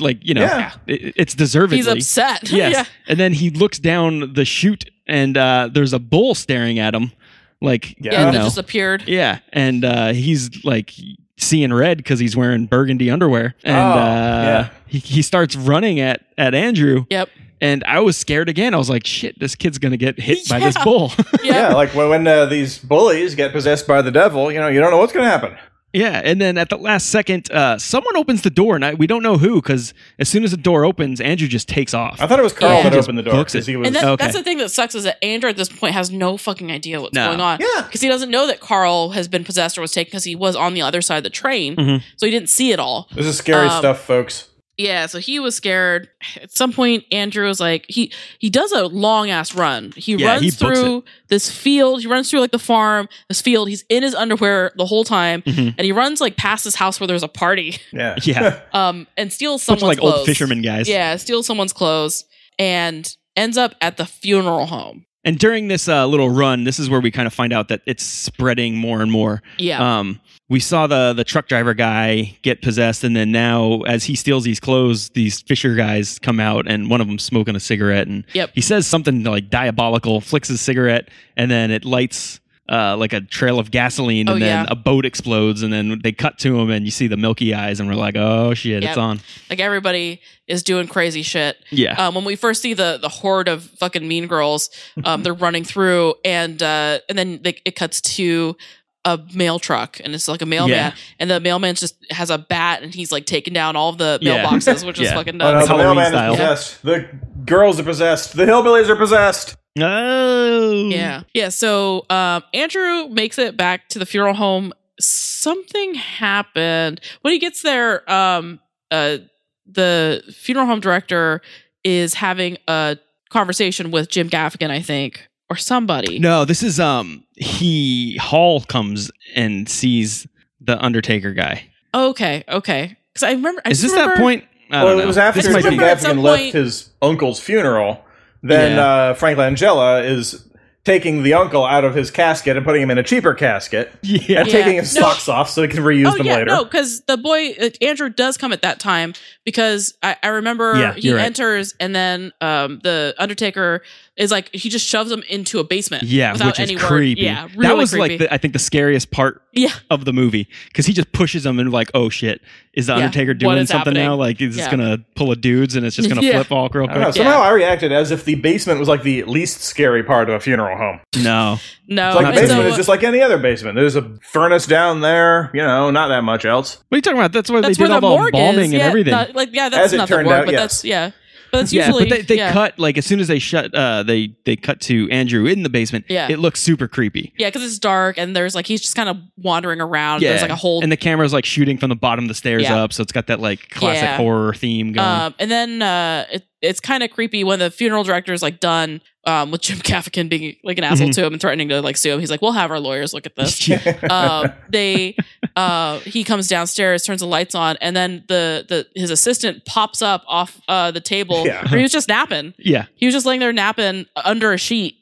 it's deservedly. He's upset. Yes. Yeah. And then he looks down the chute and there's a bull staring at him. Like Yeah, that just appeared. Yeah. And he's like seeing red because he's wearing burgundy underwear. And he starts running at Andrew. Yep. And I was scared again. I was like, shit, this kid's going to get hit by this bull. Yeah, like when these bullies get possessed by the devil, you don't know what's going to happen. Yeah, and then at the last second, someone opens the door, and we don't know who, because as soon as the door opens, Andrew just takes off. I thought it was Carl that Just opened the door. books it. 'Cause he was, And that's the thing that sucks is that Andrew at this point has no fucking idea what's No. going on. Yeah. Because he doesn't know that Carl has been possessed or was taken because he was on the other side of the train. So he didn't see it all. this is scary stuff, folks. Yeah, so he was scared. At some point, Andrew was like, he does a long ass run. He Yeah, runs he books through this field. He runs through like the farm, this field. He's in his underwear the whole time, and he runs like past this house where there's a party. Yeah. Yeah. And steals Bunch of someone's like clothes. old fisherman guys. Yeah, steals someone's clothes and ends up at the funeral home. And during this little run, this is where we kind of find out that it's spreading more and more. Yeah. We saw the truck driver guy get possessed, and then now, as he steals these clothes, these fisher guys come out, and one of them smoking a cigarette, and Yep. he says something like diabolical, flicks his cigarette, and then it lights like a trail of gasoline, and then yeah. a boat explodes, and then they cut to him, and you see the milky eyes, and we're like, oh shit, Yep. it's on. Like everybody is doing crazy shit. Yeah. When we first see the horde of fucking Mean Girls, they're running through, and then it cuts to a mail truck, and it's like a mailman, Yeah. and the mailman just has a bat, and he's like taking down all of the Yeah. mailboxes, which is Yeah. fucking Oh, no, nuts. the Halloween mailman style. is possessed. The girls are possessed. The hillbillies are possessed. Oh. Yeah. So Andrew makes it back to the funeral home. Something happened when he gets there. The funeral home director is having a conversation with Jim Gaffigan, I think, or somebody. No, this is Hall comes and sees the Undertaker guy. Okay. Because I remember. Is this that point? I don't Well, know. it was after This might Jim be- Remember at some Gaffigan left point- his uncle's funeral. Then Yeah. Frank Langella is taking the uncle out of his casket and putting him in a cheaper casket. Yeah. And taking his No. socks off so he can reuse them later. No, because the boy Andrew does come at that time because I remember Yeah, he you're right. enters and then the Undertaker is like he just shoves him into a basement. Yeah, without which is any creepy. Word. Yeah, really that was creepy. like I think the scariest part Yeah. of the movie because he just pushes him and like, oh shit, is the Yeah, Undertaker what doing is something happening? now? Like, is this Yeah. gonna pull a dudes and it's just gonna Yeah. flip all real I don't know. quick? Somehow I reacted as if the basement was like the least scary part of a funeral home. No, No, It's like Not the basement so- is just like any other basement. There's a furnace down there, not that much else. what are you talking about? That's why that's they where did the all the morgue embalming is. and Yeah, everything. that's As it not the turned morgue, out, but yes. that's But it's Yeah, usually but they cut like as soon as they shut they cut to Andrew in the basement. Yeah. It looks super creepy. Yeah, because it's dark and there's like he's just kind of wandering around. There's like a whole and the camera's like shooting from the bottom of the stairs Yeah. up, so it's got that like classic Yeah. horror theme going. and then it's kind of creepy when the funeral director is like done with Jim Gaffigan being like an asshole to him and threatening to like sue him. He's like, "We'll have our lawyers look at this." He comes downstairs, turns the lights on, and then his assistant pops up off the table. Yeah. Where he was just napping. Yeah. He was just laying there napping under a sheet,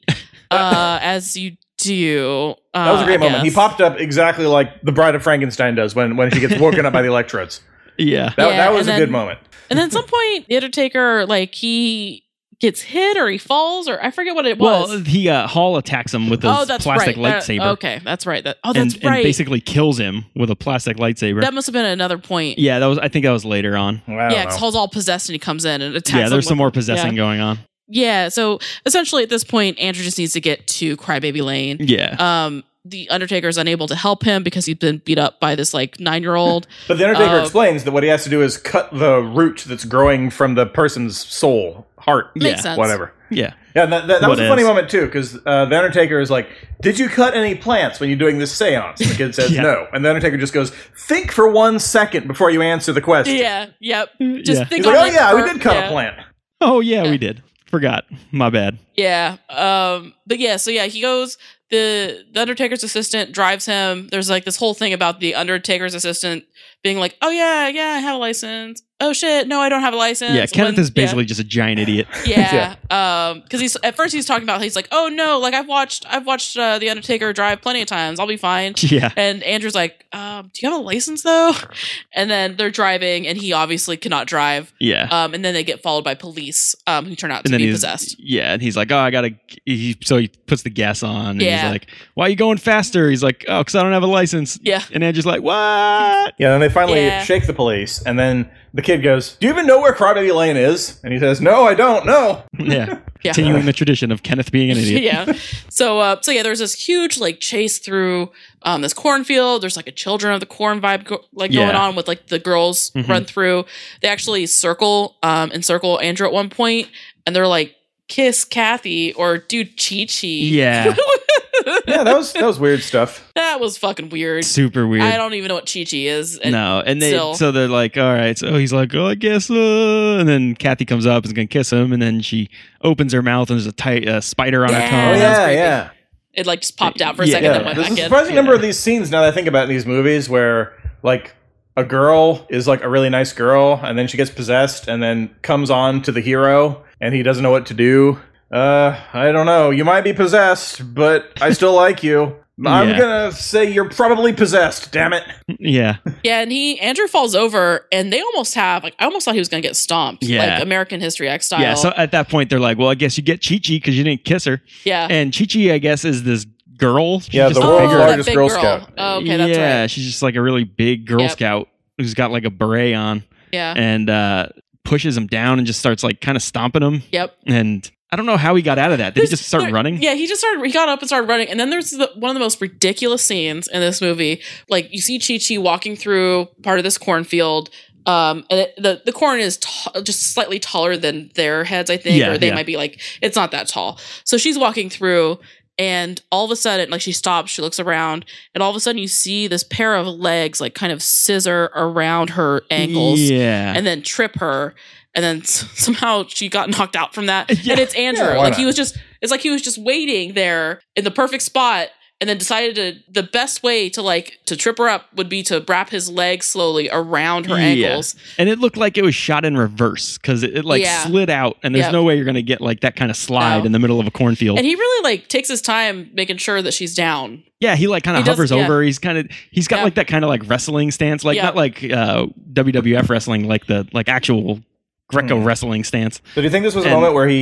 as you do. That was a great I moment. He guess. popped up exactly like the Bride of Frankenstein does when she gets woken up by the electrodes. Yeah. That was and a then- good moment. And then at some point, the Undertaker, like he gets hit or he falls or I forget what it Well, was. he Hall attacks him with his That's plastic right. lightsaber. Okay, that's right. That's and right. basically kills him with a plastic lightsaber. That must have been another point. Yeah, I think that was later on. I don't Yeah, know. because Hall's all possessed and he comes in and attacks. Yeah, him there's some with- more possessing Yeah. going on. Yeah, so essentially at this point, Andrew just needs to get to Crybaby Lane. Yeah. The Undertaker is unable to help him because he's been beat up by this like 9-year-old. But the Undertaker explains that what he has to do is cut the root that's growing from the person's soul, heart, Makes sense. whatever. Yeah. Yeah, and that was What a funny is? moment too, because the Undertaker is like, "Did you cut any plants when you're doing this seance?" The kid says Yeah. no, and the Undertaker just goes, "Think for 1 second before you answer the question." Yeah, yep. Just Yeah. think He's like, on "Oh it yeah, for- we did cut yeah. a plant." Oh yeah, we did. Forgot. My bad. Yeah. But yeah, so yeah, he goes, the Undertaker's assistant drives him. There's like this whole thing about the Undertaker's assistant being like, "Oh yeah, I have a license. Oh shit, no, I don't have a license." Yeah, Kenneth When- is basically just a giant idiot. Yeah. Because he's at first he's talking about he's like, "Oh no, like I've watched the Undertaker drive plenty of times. I'll be fine." Yeah. And Andrew's like, "Do you have a license though?" And then they're driving, and he obviously cannot drive. Yeah. And then they get followed by police, who turn out And to then be he's possessed. Yeah, and he's like, "Oh, I gotta." So he puts the gas on, and Yeah. he's like, "Why are you going faster?" He's like, "Oh, because I don't have a license." Yeah. And Andrew's like, "What?" Yeah, and they finally Yeah. shake the police, and then the kid goes, "Do you even know where Crybaby Lane is?" And he says, "No, I don't know." Yeah. Yeah. Continuing the tradition of Kenneth being an idiot. Yeah. So yeah, there's this huge like chase through this cornfield. There's like a Children of the Corn vibe going Yeah. on with like the girls run through. They actually encircle Andrew at one point, and they're like, "Kiss Kathy" or "Do Chi-Chi." Yeah. Yeah, that was weird stuff. That was fucking weird. Super weird. I don't even know what Chi-Chi is. And No, and still- so they're like, all right. So he's like, oh, I guess, and then Kathy comes up and is gonna kiss him, and then she opens her mouth and there's a tight spider on her Yeah. tongue. Oh that was yeah, creepy. yeah. It like just popped out for a Yeah. second and Yeah, went there's back a in. surprising number of these scenes now that I think about these movies where like a girl is like a really nice girl and then she gets possessed and then comes on to the hero and he doesn't know what to do. I don't know. You might be possessed, but I still like you. I'm Yeah. gonna say you're probably possessed, damn it. Yeah. Yeah, and Andrew falls over, and they almost have like I almost thought he was gonna get stomped, Yeah. like American History X style. Yeah. So at that point, they're like, well, I guess you get Chi Chi because you didn't kiss her. yeah. And Chi Chi, I guess, is this girl. She's Yeah, just the a world's bigger- that largest big Girl Scout. Oh, okay, that's yeah, right. she's just like a really big Girl Yep. Scout who's got like a beret on Yeah. and pushes him down and just starts like kind of stomping him. Yep. And I don't know how he got out of that. Did he just start running? Yeah, he got up and started running. And then there's one of the most ridiculous scenes in this movie. Like you see Chi-Chi walking through part of this cornfield. And the corn is just slightly taller than their heads, I think, Yeah, or they yeah. might be like, it's not that tall. So she's walking through, and all of a sudden, like she stops, she looks around, and all of a sudden you see this pair of legs like kind of scissor around her ankles, Yeah. and then trip her. And then somehow she got knocked out from that. Yeah. And it's Andrew. Yeah, why like not? it's like he was just waiting there in the perfect spot, and then decided the best way to trip her up would be to wrap his legs slowly around her ankles. And it looked like it was shot in reverse because it like Yeah. slid out, and there's Yep. no way you're gonna get like that kind of slide No. in the middle of a cornfield. And he really like takes his time making sure that she's down. Yeah, he like kind He of does- hovers yeah. over. He's got Yeah. like that kind of like wrestling stance, like Yeah. not like WWF wrestling, like the like actual Greco wrestling stance. So do you think this was a And- moment where he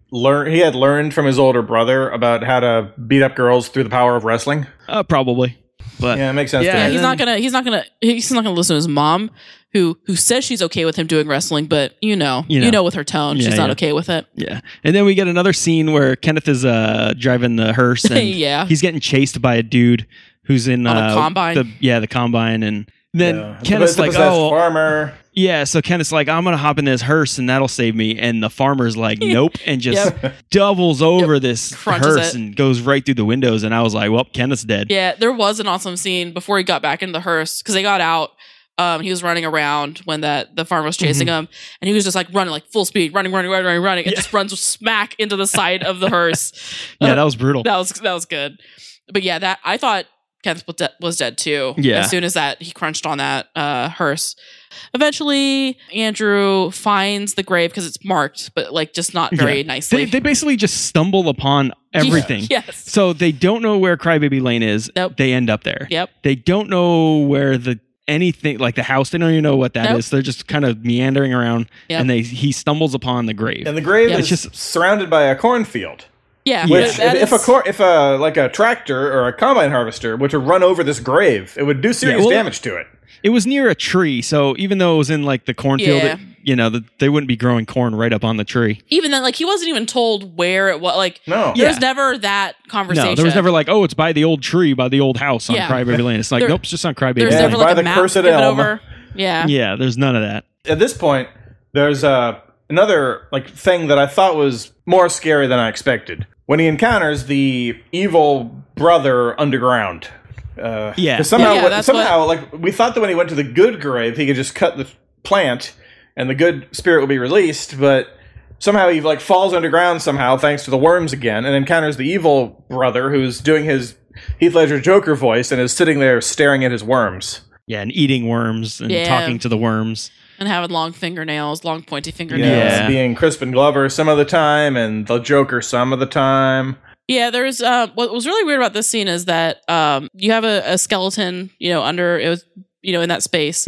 had learned from his older brother about how to beat up girls through the power of wrestling. Probably. But Yeah, it makes sense. Yeah, to Yeah, me. he's not gonna listen to his mom, who says she's okay with him doing wrestling, but you know with her tone, she's not okay with it. Yeah. And then we get another scene where Kenneth is driving the hearse and Yeah. he's getting chased by a dude who's in On a combine. the combine, and then Yeah. Kenneth's The like, possessed "Oh, farmer. yeah." So Kenneth's like, "I'm gonna hop in this hearse and that'll save me." And the farmer's like, "Nope," and just doubles over this Crunches hearse it. and goes right through the windows. And I was like, "Well, Kenneth's dead." Yeah, there was an awesome scene before he got back into the hearse because they got out. He was running around when the farmer was chasing him, and he was just like running like full speed, running, and just runs smack into the side of the hearse. Yeah, that was brutal. That was good. But yeah, that I thought Kenneth was dead too. Yeah. As soon as that he crunched on that hearse. Eventually, Andrew finds the grave because it's marked, but like just not very nicely. They basically just stumble upon everything. Yes. So they don't know where Crybaby Lane is. Nope. They end up there. Yep. They don't know where anything like the house. They don't even know what that is. Nope. They're just kind of meandering around, Yep. and he stumbles upon the grave. And the grave Yeah. is It's just- surrounded by a cornfield. Yeah. Which, that if is- a tractor or a combine harvester were to run over this grave, it would do serious well, damage to it. It was near a tree, so even though it was in like the cornfield, Yeah. they wouldn't be growing corn right up on the tree. even then, like he wasn't even told where it was. Like No. there was Yeah. never that conversation. No, there was never like, oh, it's by the old tree, by the old house on Yeah. Crybaby Lane. It's like, There- nope, it's just on Crybaby There's Lane. never by like a the map cursed given elm. over. Yeah. Yeah, there's none of that. At this point, there's another like thing that I thought was more scary than I expected. When he encounters the evil brother underground. Yeah. 'Cause somehow, Yeah, that's like we thought that when he went to the good grave, he could just cut the plant and the good spirit would be released, but somehow he like falls underground somehow thanks to the worms again and encounters the evil brother who's doing his Heath Ledger Joker voice and is sitting there staring at his worms. Yeah, and eating worms and Yeah. talking to the worms. And having long fingernails, long pointy fingernails. Yeah. Being Crispin Glover some of the time and the Joker some of the time. Yeah, there's what was really weird about this scene is that you have a skeleton, under it was in that space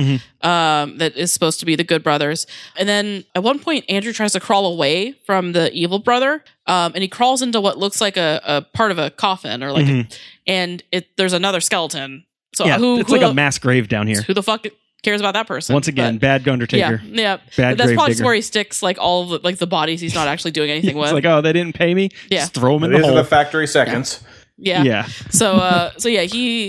that is supposed to be the good brothers. And then at one point Andrew tries to crawl away from the evil brother. And he crawls into what looks like a part of a coffin or like and there's another skeleton. So Yeah, it's like a mass grave down here. who the fuck cares about that person? Once again, But- bad Undertaker. Yeah. Bad But that's grave probably digger. where he sticks like all of the bodies he's not actually doing anything with. It's like, oh, they didn't pay me? Yeah. Just throw them in the These are hole. the factory seconds. yeah. Yeah. So yeah,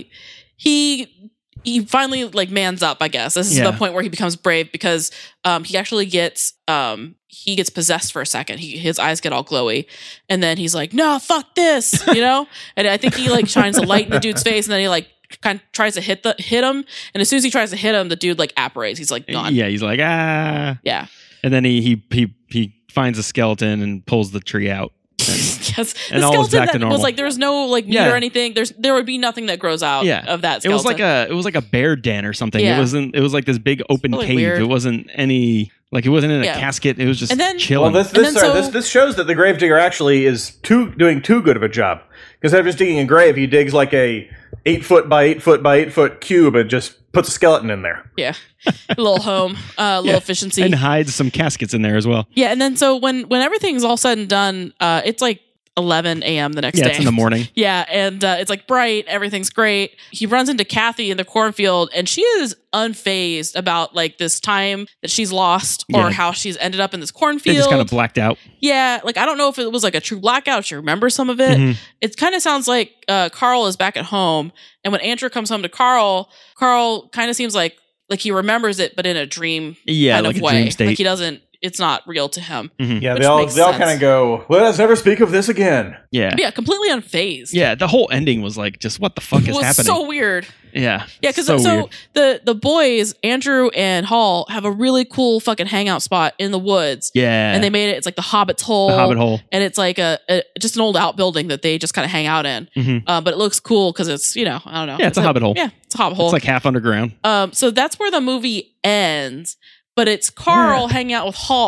he finally like mans up, I guess. This is Yeah. the point where he becomes brave because he actually gets possessed for a second. His eyes get all glowy, and then he's like, "No, fuck this," And I think he like shines a light in the dude's face, and then he like kind of tries to hit him, and as soon as he tries to hit him, the dude like apparates. He's like gone. Yeah, he's like, ah. Yeah. And then he finds a skeleton and pulls the tree out. Yes. And The all was skeleton back to that was normal. like there was no like meat Yeah. or anything. There would be nothing that grows out Yeah. of that It skeleton. was like a bear den or something. Yeah. It was like this big open really cave. weird. It wasn't any like it wasn't in a Yeah. casket. It was just And then- chilling. Well, And then so- this shows that the gravedigger actually is doing too good of a job. Because instead of just digging a grave, he digs like a 8 foot by 8 foot by 8 foot cube and just puts a skeleton in there. Yeah. A little home, little efficiency. and hides some caskets in there as well. Yeah, and then so when everything's all said and done, it's like 11 a.m. the next Yeah, day. it's in the morning. Yeah, and it's like bright, everything's great. He runs into Kathy in the cornfield, and she is unfazed about like this time that she's lost or Yeah. how she's ended up in this They cornfield. just kind of blacked out. Yeah, like I don't know if it was like a true blackout. She remembers some of it. Mhm. It kind of sounds like Carl is back at home, and when Andrew comes home to Carl kind of seems like he remembers it, but in a dream Yeah, kind like of a way. dream state. Like he doesn't. It's not real to him. Yeah, Which they all makes kind sense. of go, let us never speak of this again. Yeah. But yeah, completely unfazed. Yeah, the whole ending was like, just what the fuck It is was happening? so weird. Yeah. Yeah, because so so weird. the boys, Andrew and Hall, have a really cool fucking hangout spot in the woods. Yeah. And they made it. It's like the Hobbit's hole. The Hobbit hole. And it's like a just an old outbuilding that they just kind of hang out in. Mhm. But it looks cool because it's I don't know. Yeah, it's a Hobbit hole. Yeah, it's a Hobbit hole. It's like half underground. So that's where the movie ends. But it's Carl hanging out with Hall.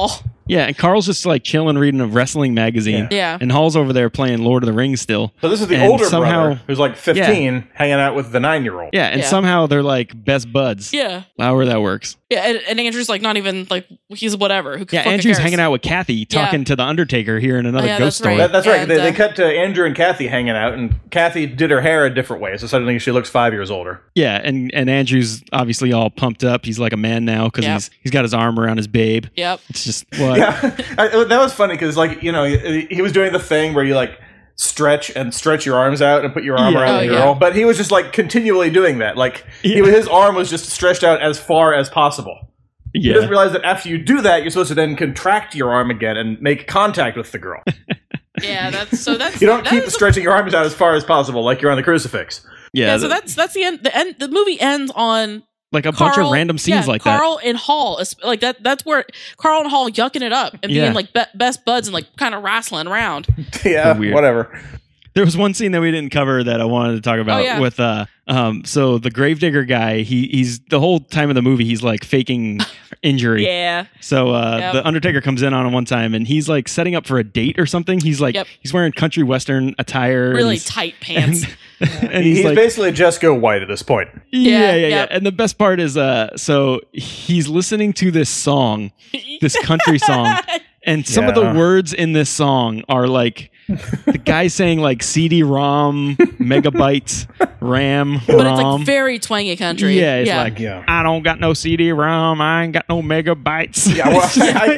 Yeah, and Carl's just like chilling, reading a wrestling magazine. Yeah. And Hall's over there playing Lord of the Rings still. So this is the And older somehow- brother who's like 15, hanging out with the 9-year-old. Yeah, and Yeah. somehow they're like best buds. Yeah. However that works. Yeah, and Andrew's like not even like he's whatever. Who Yeah, fucking Andrew's cares? hanging out with Kathy, talking to the Undertaker here in another Oh, yeah, ghost that's right. story. That's right. And, They cut to Andrew and Kathy hanging out, and Kathy did her hair a different way, so suddenly she looks 5 years older. Yeah, and Andrew's obviously all pumped up. He's like a man now because Yep. he's got his arm around his babe. Yep. It's just what? Yeah, that was funny because, like, you know, he was doing the thing where you like stretch your arms out and put your arm Yeah. around Oh, the yeah. girl, but he was just like continually doing that. Like his arm was just stretched out as far as possible. He Yeah. doesn't realize that after you do that, you're supposed to then contract your arm again and make contact with the girl. Yeah, that's You don't that keep is stretching your arms out as far as possible, like you're on the crucifix. Yeah, so that's the end. The movie ends on like a bunch of random scenes like Carl and Hall is like that. That's where Carl and Hall yucking it up and Yeah. being like best buds and like kind of wrestling around. Yeah, Weird. whatever. that. There was one scene that we didn't cover that I wanted to talk about yeah. with so the gravedigger guy, he's the whole time of the movie he's like faking injury. Yeah, So Yep. the Undertaker comes in on him one time and he's like setting up for a date or something. He's like Yep. he's wearing country western attire. and really he's- tight pants. and He's like, basically Jesco White at this point. Yeah. Yep. And the best part is, so he's listening to this song, this country song, and some of the Yeah. words in this song are like the guy saying like CD-ROM, megabytes, RAM, But it's ROM. like very twangy country. Yeah, it's like Yeah. I don't got no CD-ROM, I ain't got no megabytes. Yeah, well,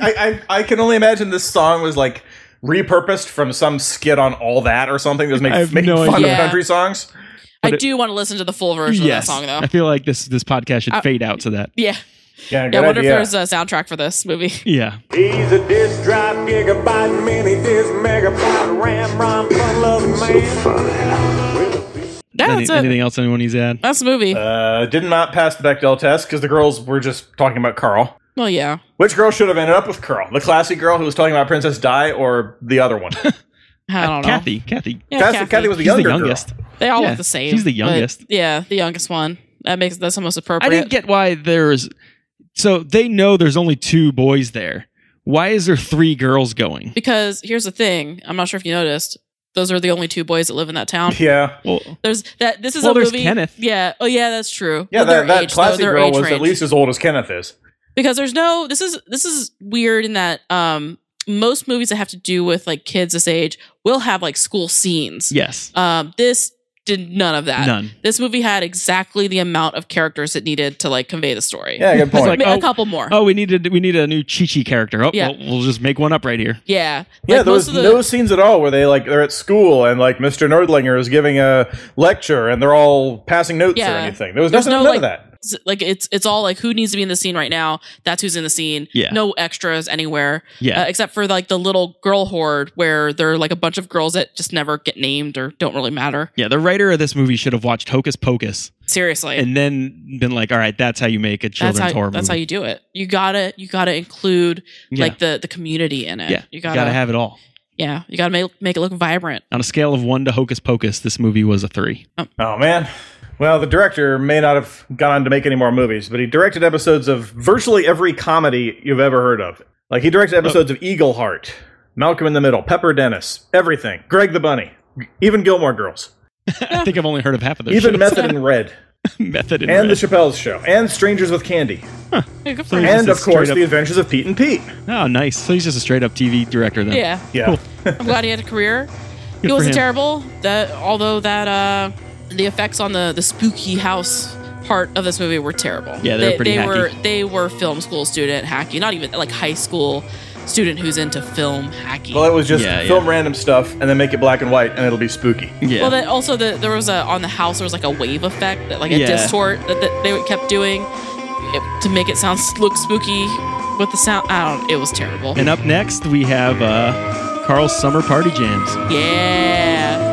I can only imagine this song was like repurposed from some skit on All That or something that was I have making no fun idea. of country songs. I but it- do want to listen to the full version Yes, of that song though. I feel like this podcast should fade out to that. Yeah, Yeah, yeah. good I wonder idea. if there's a soundtrack for this movie. Yeah. He's a disk drive, gigabyte, mini disk, megabyte, RAM, ROM, fun-loving So man. fun. Yeah, that's it. Anything else anyone needs to add? That's the movie. Did not pass the Bechdel test because the girls were just talking about Carl. Well, yeah. Which girl should have ended up with Carl? The classy girl who was talking about Princess Di, or the other one? I don't know. Kathy. Yeah, Kathy was the She's the younger youngest. girl. They all Yeah, look the same. she's the but youngest. yeah, the youngest one. That's the most I appropriate. didn't get why there's. So they know there's only 2 boys there. Why is there 3 girls going? Because here's the thing. I'm not sure if you noticed. Those are the only 2 boys that live in that town. Yeah. Well, There's that. This is Well, a there's movie. Kenneth. Yeah. Oh, yeah. That's true. Yeah, Well, their that age, though, classy their girl age was at range. least as old as Kenneth is. Because there's no. This is weird in that most movies that have to do with like kids this age will have like school scenes. yes. This did none of that. None. This movie had exactly the amount of characters it needed to like convey the story. Yeah, good point. like, a oh, couple more. Oh, we need a new Chi-Chi character. Oh, Yeah. well, we'll just make one up right here. Yeah. Yeah, Like, there most was of the, no scenes at all where they're at school and like Mr. Nordlinger is giving a lecture and they're all passing notes or Yeah. anything. There was There's none no, of that. like it's all like who needs to be in the scene right now. That's who's in the scene. Yeah. No extras anywhere. Yeah. Except for like the little girl horde where there are like a bunch of girls that just never get named or don't really matter. Yeah, the writer of this movie should have watched Hocus Pocus Seriously. and then been like, all right, that's how you make a children's horror movie. That's how you do it. You gotta include Yeah. like the community in it. Yeah, You gotta have it all. Yeah. You gotta make it look vibrant. On a scale of 1 to Hocus Pocus, this movie was a 3. Oh man. Well, the director may not have gone on to make any more movies, but he directed episodes of virtually every comedy you've ever heard of. Like he directed episodes of Eagle Heart, Malcolm in the Middle, Pepper Dennis, everything. Greg the Bunny, even Gilmore Girls, I think I've only heard of half of those. even shows. Method in Red, Method and The Red. Chappelle's Show, and Strangers with Candy, Yeah, good for So him. he's and just of course straight up- The Adventures of Pete and Pete. Oh, nice. So he's just a straight up TV director then. Yeah. Yeah. I'm glad he had a career. Good It for wasn't him. terrible. Although the effects on the spooky house part of this movie were terrible. Yeah, they were pretty hacky. They were film school student hacky, not even like high school student who's into film hacky. Well, it was just Yeah, film yeah. random stuff and then make it black and white and it'll be spooky. Yeah. Well, then also there was on the house there was like a wave effect, that, like a Yeah. distort that they kept doing to make it look spooky with the sound. It was terrible. And up next, we have Carl's Summer Party Jams. Yeah.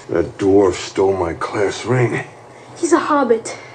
That dwarf stole my class ring. He's a hobbit.